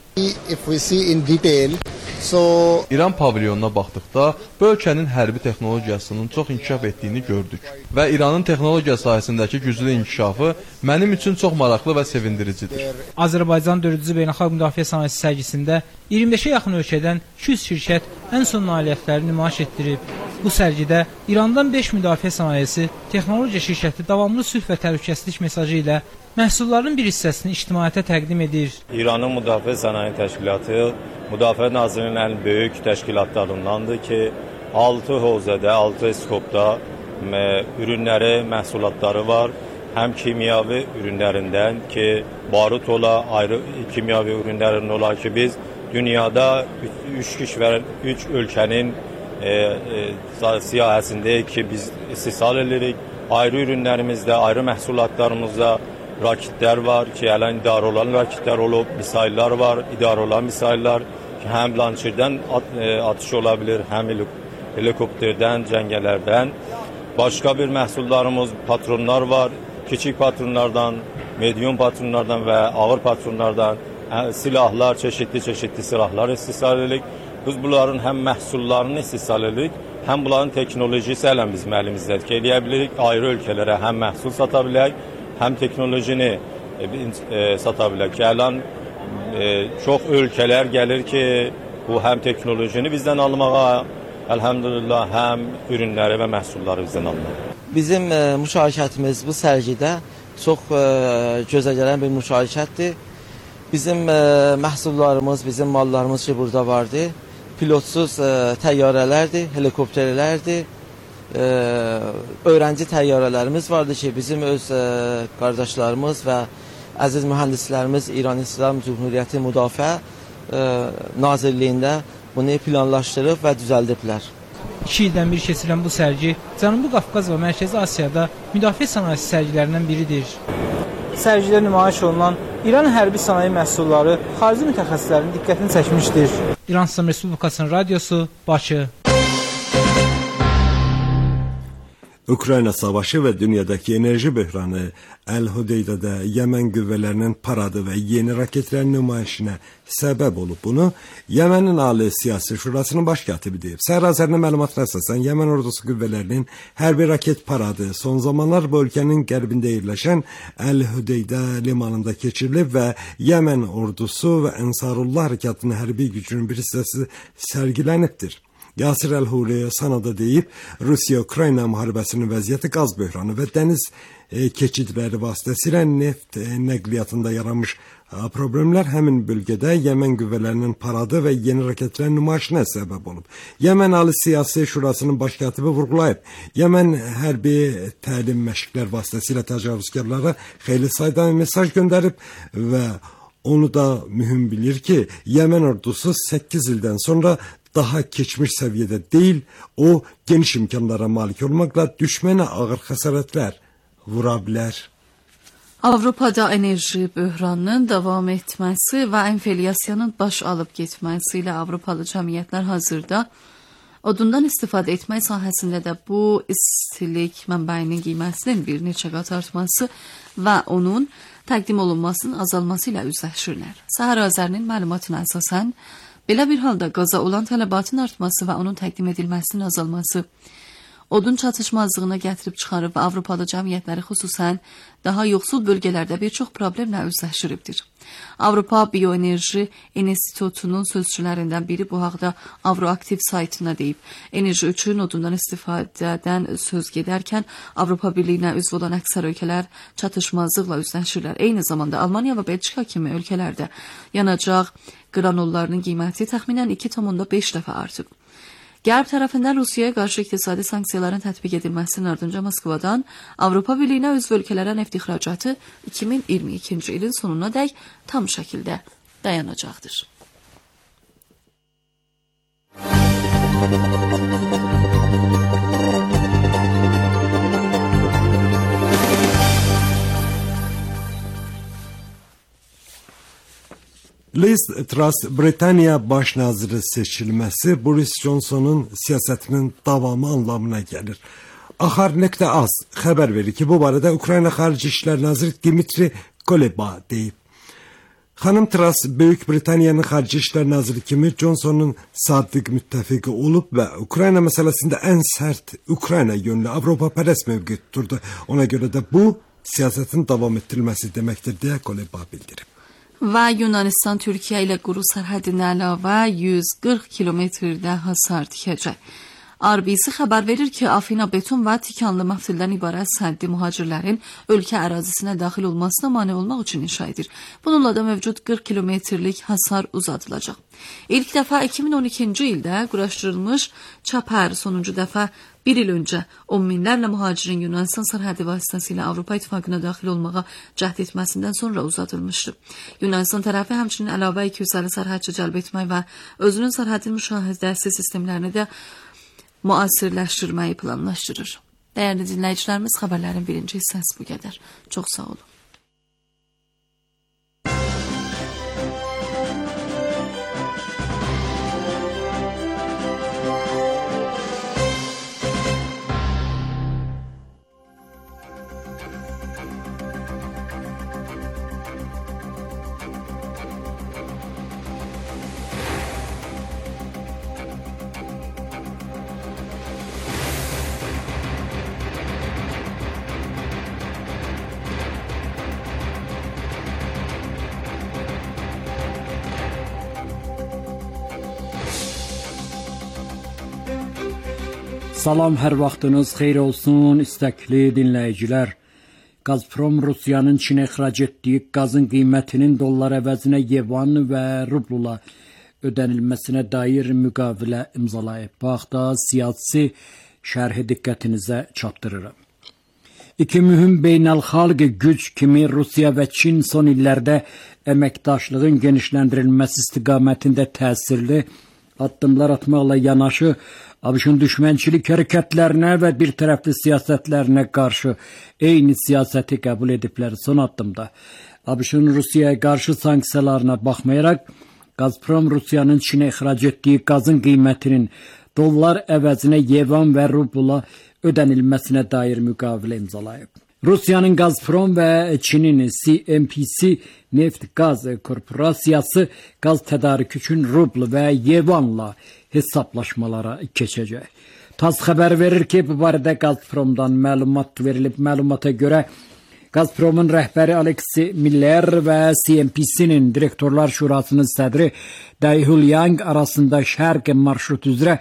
İran pavilyonuna baxdıqda bu ölkənin hərbi texnologiyasının çox inkişaf etdiyini gördük və İranın texnologiya sahəsindəki güclü inkişafı mənim üçün çox maraqlı və sevindiricidir. Azərbaycan dördüncü beynəlxalq müdafiə sənayesi sərgisində 25-ə yaxın ölkədən 200 şirkət ən son nailiyyətlərini nümayiş etdirib. Bu sərgidə İrandan 5 müdafiə sənayesi texnologiya şirkəti davamlı sülh və təhlükəsizlik mesajı ilə məhsulların bir hissəsini ictimaiyyətə təqdim edir. İranın Müdafiə Sənaye Təşkilatı Müdafiə Nazirliyinin ən böyük təşkilatlarındandır ki, 6 hövzədə, 6 skopda ürünləri, məhsulatları var. Həm kimyavi ürünlərindən ki, barut ola, ayrı kimyavi ürünlərin ola ki, biz dünyada 3 ölkənin siyahəsindəyik ki, biz istehsal edirik. Ayrı ürünlərimizdə, ayrı məhsullatlarımızda raketlər var ki, hələn idarə olan raketlər olub, misaillər var, idarə olan misaillər ki, həm lançirdən atış ola bilir, həm helikopterdən, cəngələrdən. Başqa bir məhsullarımız, patronlar var, kiçik patronlardan, medium patronlardan və ağır patronlardan silahlar, çeşitli silahlar istehsal edirik. Biz bunların həm məhsullarını istehsal edirik, həm bunların teknolojisi ilə bizim əlimizdədir ki, eləyə bilirik, ayrı ölkələrə həm məhsul sata bilək, həm teknolojini sata bilək ki, ələn çox ölkələr gəlir ki, bu həm teknolojini bizdən almağa, əlhəmdülillah, həm ürünləri və məhsulları bizdən almağa. Bizim müşahikətimiz bu sərgidə çox gözə gələn bir müşahikətdir. Bizim məhsullarımız, bizim mallarımız ki, burada vardı. Pilotsuz təyyarələrdir, helikopterlərdir. Öğrenci təyyarələrimiz vardı ki, bizim öz qardaşlarımız və əziz mühəndislərimiz İran İslam Cumhuriyyəti Müdafiə Nazirliyində bunu planlaşdırıb və düzəldiblər. 2 ildən bir keçirilən bu sərgi Cənubi Qafqaz və Mərkəzi Asiyada müdafiə sənayesi sərgilərindən biridir. Sərgidə nümayiş olunan İran hərbi sənaye məhsulları xarici mütəxəssislərin diqqətini çəkmişdir. İran İslam Respublikasının radiosu, Bakı. Ukrayna savaşı və dünyadakı enerji böhranı Əl-Hudeydədə Yəmən qüvvələrinin paradı və yeni raketlərin nümayişinə səbəb olub. Bunu Yəmənin Ali Siyasi Şurasının baş katibi deyib. Səhər Azərinin məlumatına əsasən Yəmən ordusu qüvvələrinin hərbi raket paradı son zamanlar bu ölkənin qərbində yerləşən Əl-Hudeydə limanında keçirilib və Yəmən ordusu və Ənsarullah hərəkatının hərbi gücünün bir hissəsi sərgilənibdir. Yasir Əl-Huri Sanada deyib, Rusiya-Ukrayna müharibəsinin vəziyyəti qaz böhranı və dəniz keçidləri vasitəsilə neft nəqliyyatında yaranmış problemlər həmin bölgədə Yəmən qüvvələrinin paradı və yeni raketlərin nümayişinə səbəb olub. Yəmən Ali Siyasi Şurasının baş katibi vurğulayıb, Yəmən hərbi təlim məşqlər vasitəsilə təcavüzkarlara xeyli sayda mesaj göndərib və onu da mühüm bilir ki, Yəmən ordusu 8 ildən sonra daha keçmiş səviyyədə deyil, o geniş imkanlara malik olmaqla düşmənə ağır xəsarətlər vura bilər. Avropada enerji böhranının davam etməsi və enflyasiyanın baş alıb getməsi ilə Avropalı cəmiyyətlər hazırda odundan istifadə etmək sahəsində də bu istilik mənbəyinin qiymətinin bir neçə qat artması və onun təqdim olunmasının azalması ilə üzləşirlər. Səhər Azərinin məlumatına əsasən, belə bir halda qaza olan tələbatın artması və onun təqdim edilməsinin azalması odun çatışmazlığına gətirib çıxarıb və Avropalı cəmiyyətləri xüsusən daha yoxsul bölgələrdə bir çox problemlə üzləşiribdir. Avropa Bioenerji İnstitutunun sözçülərindən biri bu haqda Avroaktiv saytına deyib. Enerji üçün odundan istifadədən söz gedərkən Avropa Birliyinə üzv olan əksər ölkələr çatışmazlıqla üzləşirlər. Eyni zamanda Almaniya və Belçika kimi ölkələrdə yanacaq qranullarının qiyməti təxminən 2,5 dəfə artıb. Qərb tərəfindən Rusiyaya qarşı iqtisadi sanksiyaların tətbiq edilməsinin ardınca Moskvadan Avropa Birliyinə üzv ölkələrə neft ixracatı 2022-ci ilin sonuna dək tam şəkildə dayanacaqdır. Liz Truss Britaniya baş naziri seçilməsi Boris Johnson'un siyasətinin davamı anlamına gəlir. Axar.az xəbər verir ki, bu barədə Ukrayna Xarici İşlər Naziri Dmitri Kuleba deyib. Xanım Truss Böyük Britaniyanın Xarici İşlər Naziri kimi Johnson'un sadiq müttəfiqi olub və Ukrayna məsələsində ən sərt Ukrayna yönlü Avropa-pərəst mövqe tuturdu. Ona görə də bu siyasətin davam etdirilməsi deməkdir deyə Kuleba bildirib. Və Yunanistan Türkiyə ilə quru sərhədinə əlavə 140 kilometrdə hasar tikəcək. RBC xəbər verir ki, Afina beton və tikanlı məftildən ibarət səddi mühacirlərin ölkə ərazisinə daxil olmasına mane olmaq üçün inşa edir. Bununla da mövcud 40 kilometrlik hasar uzadılacaq. İlk dəfə 2012-ci ildə quraşdırılmış çəpər sonuncu dəfə bir il öncə 10 minlərlə mühacirin Yunanistan sərhədi vasitəsilə Avropa İttifaqına daxil olmağa cəhd etməsindən sonra uzadılmışdı. Yunanistan tərəfi həmçinin əlavə 250 sərhədçi cəlb etmək və özünün sərhədin müşahidəsi sistemlərini də müasirləşdirməyi planlaşdırır. Dəyərli dinləyicilərimiz, xəbərlərin birinci hissəsi bu qədər. Çox sağ olun. Salam, hər vaxtınız xeyir olsun, istəkli dinləyicilər. Gazprom Rusiyanın Çinə ixrac etdiyi qazın qiymətinin dollar əvəzinə yuan və rubla ödənilməsinə dair müqavilə imzalayıb. Bu haqda siyasi şərhi diqqətinizə çatdırıram. İki mühüm beynəlxalq güc kimi Rusiya və Çin son illərdə əməkdaşlığın genişləndirilməsi istiqamətində təsirli addımlar atmaqla yanaşı, ABŞ-ın düşmənçilik hərəkətlərinə və bir tərəfli siyasətlərinə qarşı eyni siyasəti qəbul ediblər. Son addımda ABŞ-ın Rusiyaya qarşı sanksiyalarına baxmayaraq, Gazprom Rusiyanın Çinə ixrac etdiyi qazın qiymətinin dollar əvəzinə yuan və rubla ödənilməsinə dair müqavilə imzalayıb. Rusiyanın Gazprom və Çinin CNPC Neft Qaz Korporasiyası qaz tədarük üçün rubl və yuanla hesablaşmalara keçəcək. TASS xəbər verir ki, bu barədə Gazpromdan məlumat verilib. Məlumata görə Gazpromun rəhbəri Alexey Miller və CNPC-nin direktorlar şurasının sədri Daihul Yang arasında şərq marşrut üzrə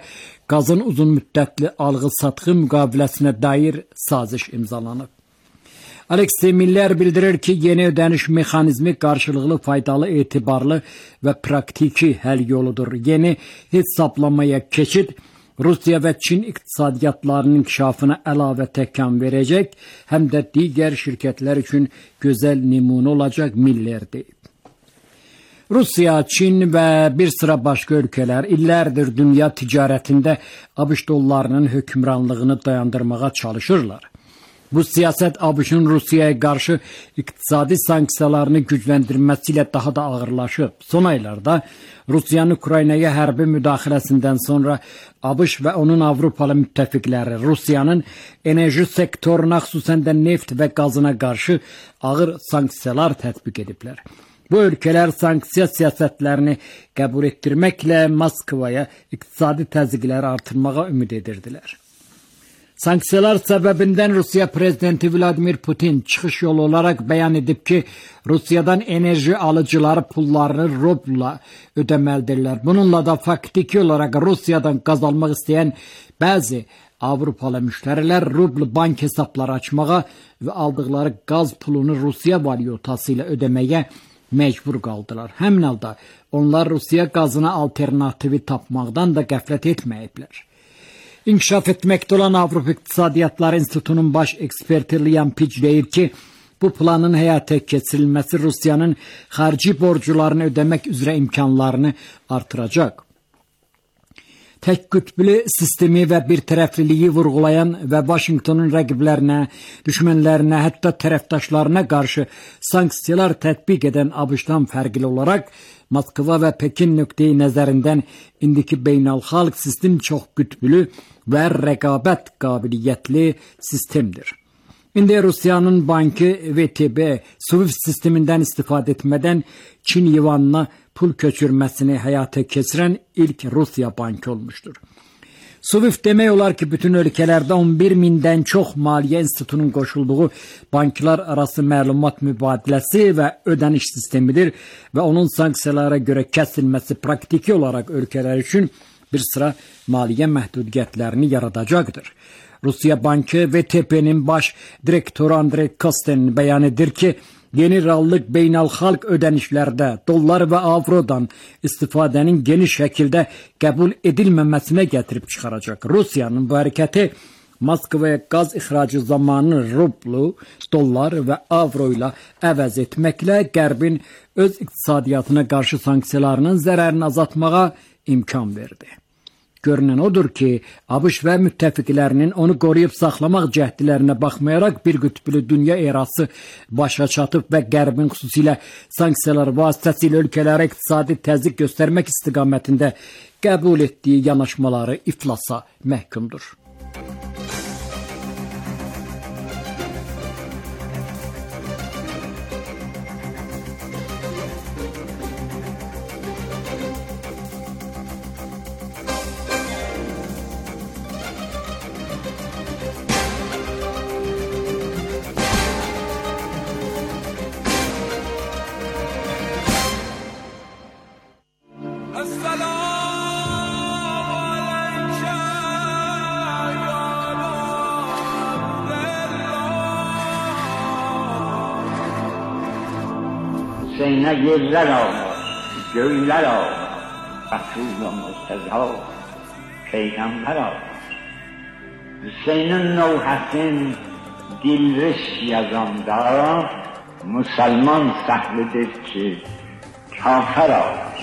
qazın uzun müddətli alğı-satqı müqaviləsinə dair saziş imzalanıb. Alexey Miller bildirir ki, yeni ödəniş mexanizmi qarşılıqlı faydalı, etibarlı və praktiki həll yoludur. Yeni hesablamaya keçid Rusiya və Çin iqtisadiyyatlarının inkişafına əlavə təkan verəcək, həm də digər şirkətlər üçün gözəl nümunə olacaq, Miller deyib. Rusiya, Çin və bir sıra başqa ölkələr illərdir dünya ticarətində ABŞ dollarının hökmranlığını dayandırmağa çalışırlar. Bu siyasət ABŞ-ın Rusiyaya qarşı iqtisadi sanksiyalarını gücləndirməsi ilə daha da ağırlaşıb. Son aylarda Rusiyanın Ukraynaya hərbi müdaxiləsindən sonra ABŞ və onun Avropalı müttəfiqləri Rusiyanın enerji sektoruna, xüsusən də neft və qazına qarşı ağır sanksiyalar tətbiq ediblər. Bu ölkələr sanksiya siyasətlərini qəbul etdirməklə Moskvaya iqtisadi təzyiqləri artırmağa ümid edirdilər. Sanksiyalar səbəbindən Rusiya prezidenti Vladimir Putin çıxış yolu olaraq bəyan edib ki, Rusiyadan enerji alıcıları pullarını rublla ödəməlidirlər. Bununla da faktiki olaraq Rusiyadan qaz almaq istəyən bəzi Avropalı müştərilər rubl bank hesabları açmağa və aldıqları qaz pulunu Rusiya valyutası ilə ödəməyə məcbur qaldılar. Həmin halda onlar Rusiya qazına alternativi tapmaqdan da qəflət etməyiblər. İnkişaf etməkdə olan Avropa İqtisadiyyatları İnstitutunun baş eksperti Liam Page deyir ki, bu planın həyata keçirilməsi Rusiyanın xarici borcularını ödəmək üzrə imkanlarını artıracaq. Tək qütblü sistemi və bir tərəfliliyi vurğulayan və Vaşinqtonun rəqiblərinə, düşmənlərinə, hətta tərəfdaşlarına qarşı sanksiyalar tətbiq edən ABŞ-dan fərqli olaraq, Moskva və Pekin nöqteyi nəzərindən indiki beynəlxalq sistem çox qütblü və rəqabət qabiliyyətli sistemdir. İndi Rusiyanın bankı VTB SWIFT sistemindən istifadə etmədən Çin yuanına pul köçürməsini həyata keçirən ilk Rusiya bankı olmuşdur. SWIFT demək olar ki, bütün ölkələrdə 11.000-dən çox maliyyə institutunun qoşulduğu banklar arası məlumat mübadiləsi və ödəniş sistemidir və onun sanksiyalara görə kəsilməsi praktiki olaraq ölkələr üçün bir sıra maliyyə məhdudiyyətlərini yaradacaqdır. Rusiya bankı VTB-nin baş direktoru Andrey Kosten bəyan edir ki, yeni rallıq beynəlxalq ödənişlərdə dollar və avrodan istifadənin geniş şəkildə qəbul edilməməsinə gətirib çıxaracaq. Rusiyanın bu hərəkəti Moskvaya qaz ixracı zamanı rublu, dollar və avro ilə əvəz etməklə Qərbin öz iqtisadiyyatına qarşı sanksiyalarının zərərini azaltmağa imkan verdi. Görünən odur ki, ABŞ və müttəfiqlərinin onu qoruyub saxlamaq cəhdlərinə baxmayaraq bir qütblü dünya erası başa çatıb və Qərbin xüsusilə sanksiyalar vasitəsilə ölkələrə iqtisadi təzyiq göstərmək istiqamətində qəbul etdiyi yanaşmaları iflasa məhkumdur. Hüseynə yerlər olmaz, göylər olmaz, Rasul və Murtəza, Peyğəmbər olmaz. Hüseynin Novhəsin dilriş yazanda, Müsəlman səhlidir ki, kafir olmaz.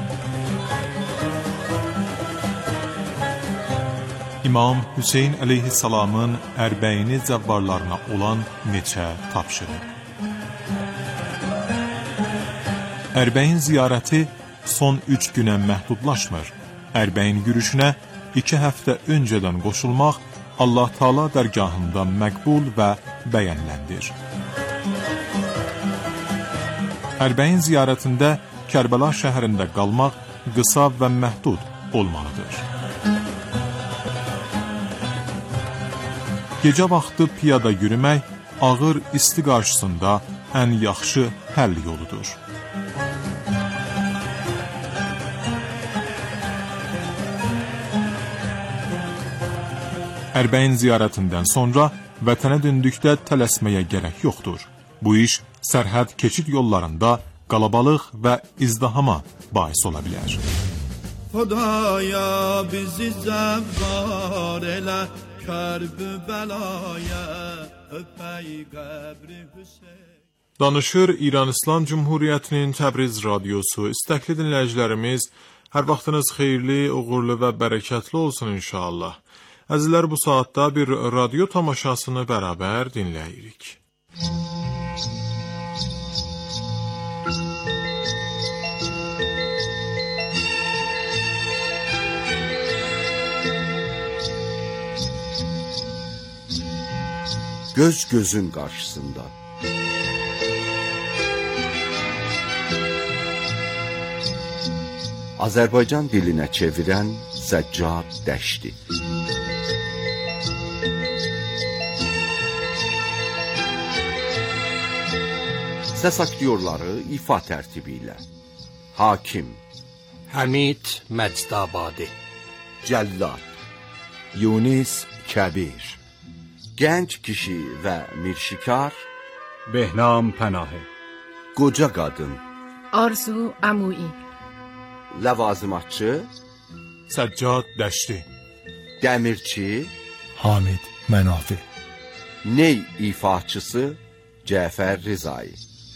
İmam Hüseyn əleyhissalamın ərbəyini cəvvarlarına olan neçə tapşırıq. Ərbəyin ziyarəti son 3 günə məhdudlaşmır. Ərbəyin yürüşünə 2 həftə öncədən qoşulmaq Allah Taala dərgahında məqbul və bəyəniləndir. Ərbəyin ziyarətində Kərbəla şəhərində qalmaq qısa və məhdud olmalıdır. Gecə vaxtı piyada yürümək ağır isti qarşısında ən yaxşı həll yoludur. Ərbəyin ziyarətindən sonra vətənə döndükdə tələsməyə gərək yoxdur. Bu iş sərhəd keçid yollarında qalabalıq və izdihama bais ola bilər. Xudaya bizi zəvvar elə kərb bəlaya öpəy qəbri Hüseyn. Danışır İran İslam Cumhuriyyətinin Təbriz radiosu. İstəkli dinləyicilərimiz, hər vaxtınız xeyirli, uğurlu və bərəkətli olsun inşallah. Əzizlər, bu saatda bir radio tamaşasını bərabər dinləyirik. Göz gözün qarşısında. Azərbaycan dilinə çevirən Səccad Dəşti. Səs aktyorları ifa tərtibi ilə: Hakim Həmid Məcdabadi, Cəllad Yunis Kəbir, Gənc kişi və Mirşikar Behnam Pənahi, Qoca qadın Arzu Əmui, Ləvazimatçı Səccad Dəşti, Dəmirçi Hamid Mənafi, Ney ifaçısı Cəfər Rizai.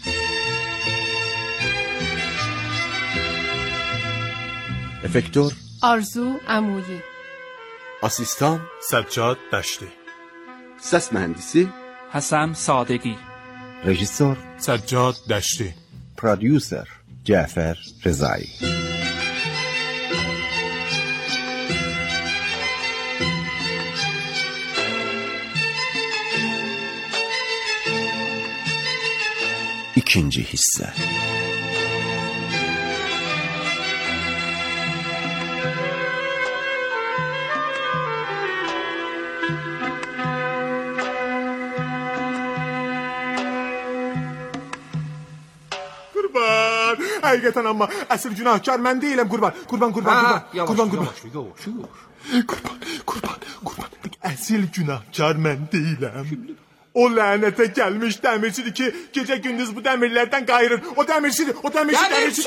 Efektör Arzu Əmui, Asistan Səccad Dəşti, Səs mühəndisi Həsən Sadiqi, Rejissor Səccad Dəşti, Prodüser Cəfər Rizai. İkinci hissə. Həqiqətən amma əsl günahkar mən deyiləm qurban. Qurban. Əsl günahkar mən deyiləm. O lənətə gəlmiş dəmirçidir ki, gecə gündüz bu dəmirlərdən qayırır. O dəmirçidir. Dəmirçi.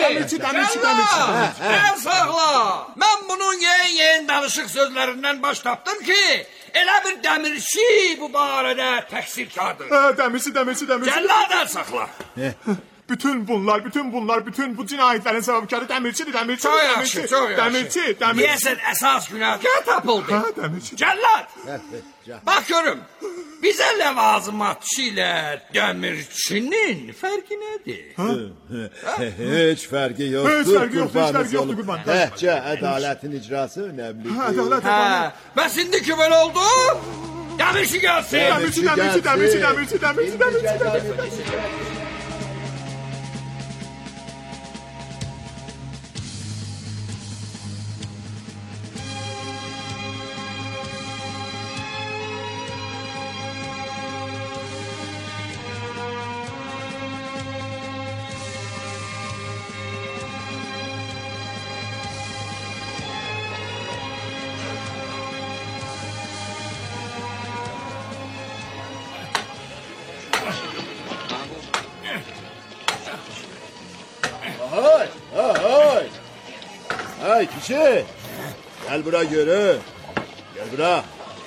Saxla. Mən bunun yeni danışıq sözlərindən baş tapdım ki, elə bir dəmirçi bu barədə təqsirkardır. Dəmirçi. Cəlladan saxla. Bütün bu cinayətlərin səbəbkarı dəmirçidir. Çox yaxşı. Deyəsən əsas günahkar tapıldı. Cəllad. Bax görüm, bizə ləvazimatçı ilə dəmirçinin fərqi nədir? Heç fərqi yoxdur qurban. Təhcə ədalətin icrası önəmlidir. Bəs indi ki belə oldu, dəmirçi gəlsin. Dəmirçi. Ay kişi, gel bura görü. Gel bura.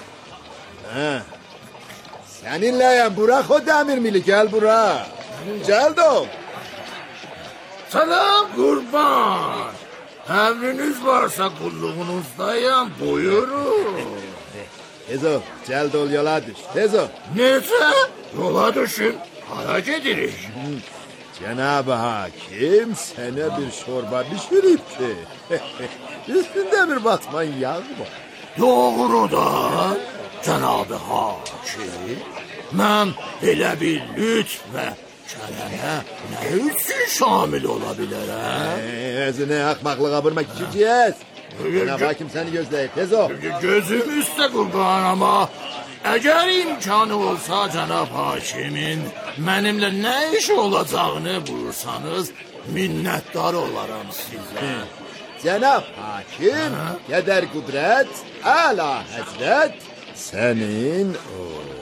Seninleyim bırak o demir mili, gel bura. Gel de. Selam kurban. Emriniz varsa kulluğunuzdayım, buyurun. Tez ol, gel de ol, yola düş, tez ol. Neyse, yola düşün, hara gedirik. Cenab-ı Hakim sana bir şorba pişirip ki üstünde bir batman yağ var. Doğrudan Cenab-ı Hakim mən elə bir lütf və kərəmə nə üçün şamil ola bilərəm? Özünü akmaklığa vurma küçücüyüz. Cenab-ı Hakim seni gözleyip tez ol. Gözüm üstə qurban ama əgər imkanı olsa Cenab-ı Hakimin mənimlə nə iş olacağını buyursanız minnətdar olaram sizə. Cenab-ı Hakim, keder kudret, âlâ həzret, Senin o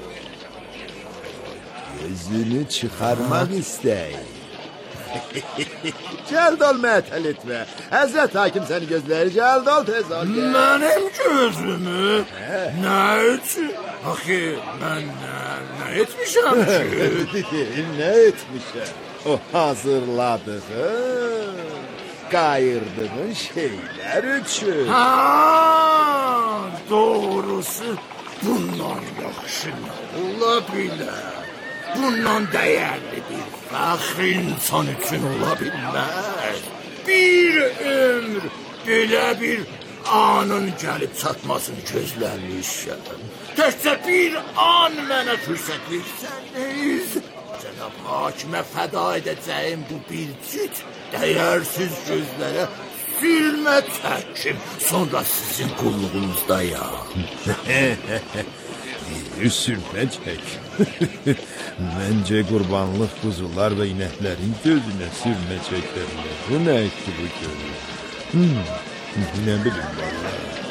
gözünü çıkarmak isteyim. Cəld ol, məətəl etmə. Həzrət hakim səni gözləyir, cəld ol, tez ol. Mənim gözümü? Nə üçün? Axı, mən nə etmişəm ki? Nə etmişəm? O hazırladığın, qayırdığın şeylər üçün. Doğrusu, bundan yaxşı nə ola bilər? Bundan dəyərli bir fəxr insan üçün ola bilməz. Bir ömr belə bir anın gəlib çatmasını gözləmişəm. Təkcə bir an mənə fürsət versəniz, cənab hakimə fəda edəcəyim bu bir cüt dəyərsiz gözlərə sürmə çəkim, sonra sizin qulluğunuzdayam. Sürmə çək. Məncə qurbanlıq quzular və inəklərin gözünə sürmə çəklərlər. Bu nə etdi bu görür? Nə bilim valla.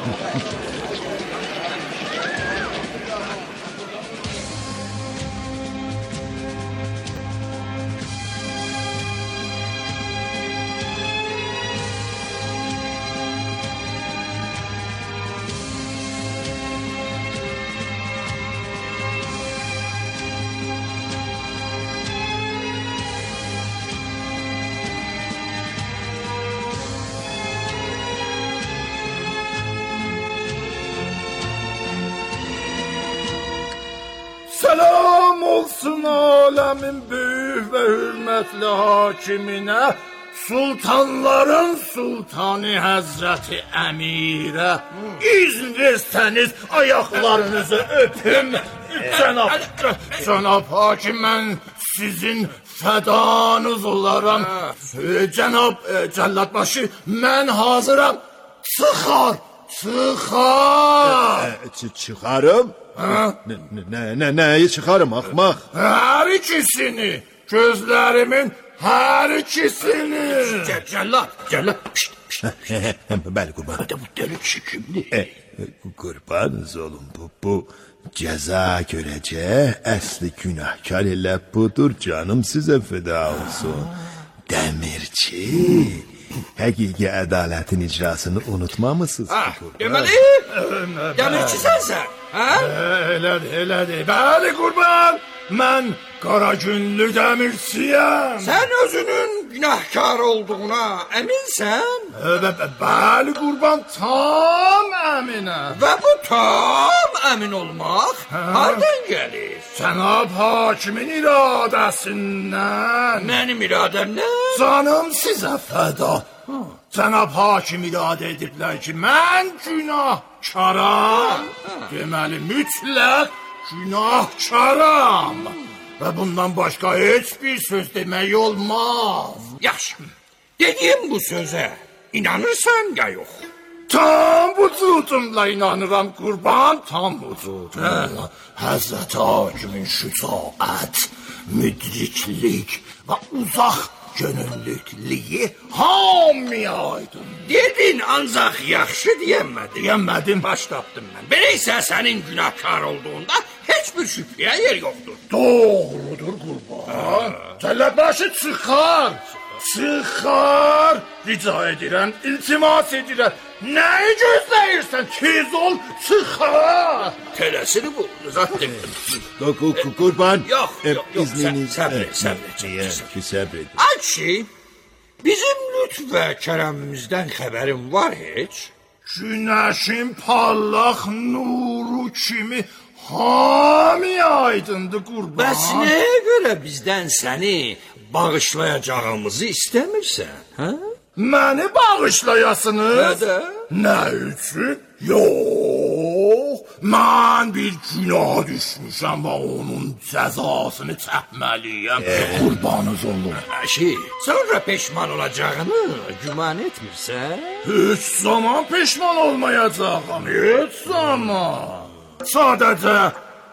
Selam olsun alemin büyük ve hürmetli hakimine, sultanların sultanı Hazreti Emir'e izin verseniz ayaklarınızı öpüm. Cenab hakim, ben sizin fedanız olaram. Cenab cellatbaşı, ben hazıram. Çıkar. Çıxarım? Nəyi çıxarım, axmaq? Hər ikisini, gözlərimin hər ikisini. Cəllat. Bəli, qurban. Bu deli kişi kimdir? Qurbanız olun, bu cəza görəcək, əsli günahkar elə budur, canım sizə feda olsun. Dəmirçi, həqiqi ədalətin icrasını unutmamışsınız. Deməli, dəmirçi sənsən. Elədir. Bəli qurban, mən Qaragünlü dəmirçiyəm. Sən özünün günahkar olduğuna əminsən? Bəli qurban, tam əminəm. Və bu tam əmin olmaq hardan gəlir? Cənab hakimin iradəsindən. Mənim iradəmdən? Canım sizə fəda. Cənab hakim iradə ediblər ki, mən günahkaram. Deməli, mütləq günahkaram. Və bundan başqa heç bir söz demək olmaz. Yaxşı, dediyim bu sözə inanırsan ya yox? Tam vücudumla inanıram qurban, tam vücudumla. Həzrət hakimin şücaət, müdriklik və uzaq gönüllüklüyü hamıya aydın. Dedin, ancaq yaxşı deyəmədin. Deyəmədim. Baş tapdım mən. Beləysə sənin günahkar olduğunda heç bir şübhəyə yer yoxdur. Doğrudur qurban. Cəllatbaşı çıxar. Rica edirəm, iltimas edirəm. Nəyi gözləyirsən? Tez ol, çıxar. Tələsini bu, zat dedim. Qurban. Yox, səbr edin. Akşi, bizim lütf və kərəmimizdən xəbərin var heç? Günəşin parlaq nuru kimi hamıya aydındır qurban. Bəs nəyə görə bizdən səni bağışlayacağımızı istəmirsən, hə? Məni bağışlayasınız? Nə üçün? Yox, mən bir günaha düşmüşəm və onun cəzasını çəkməliyəm. Qurbanınız olur. Sonra peşman olacağını güman etmirsən? Heç zaman peşman olmayacağım, heç zaman. Sadəcə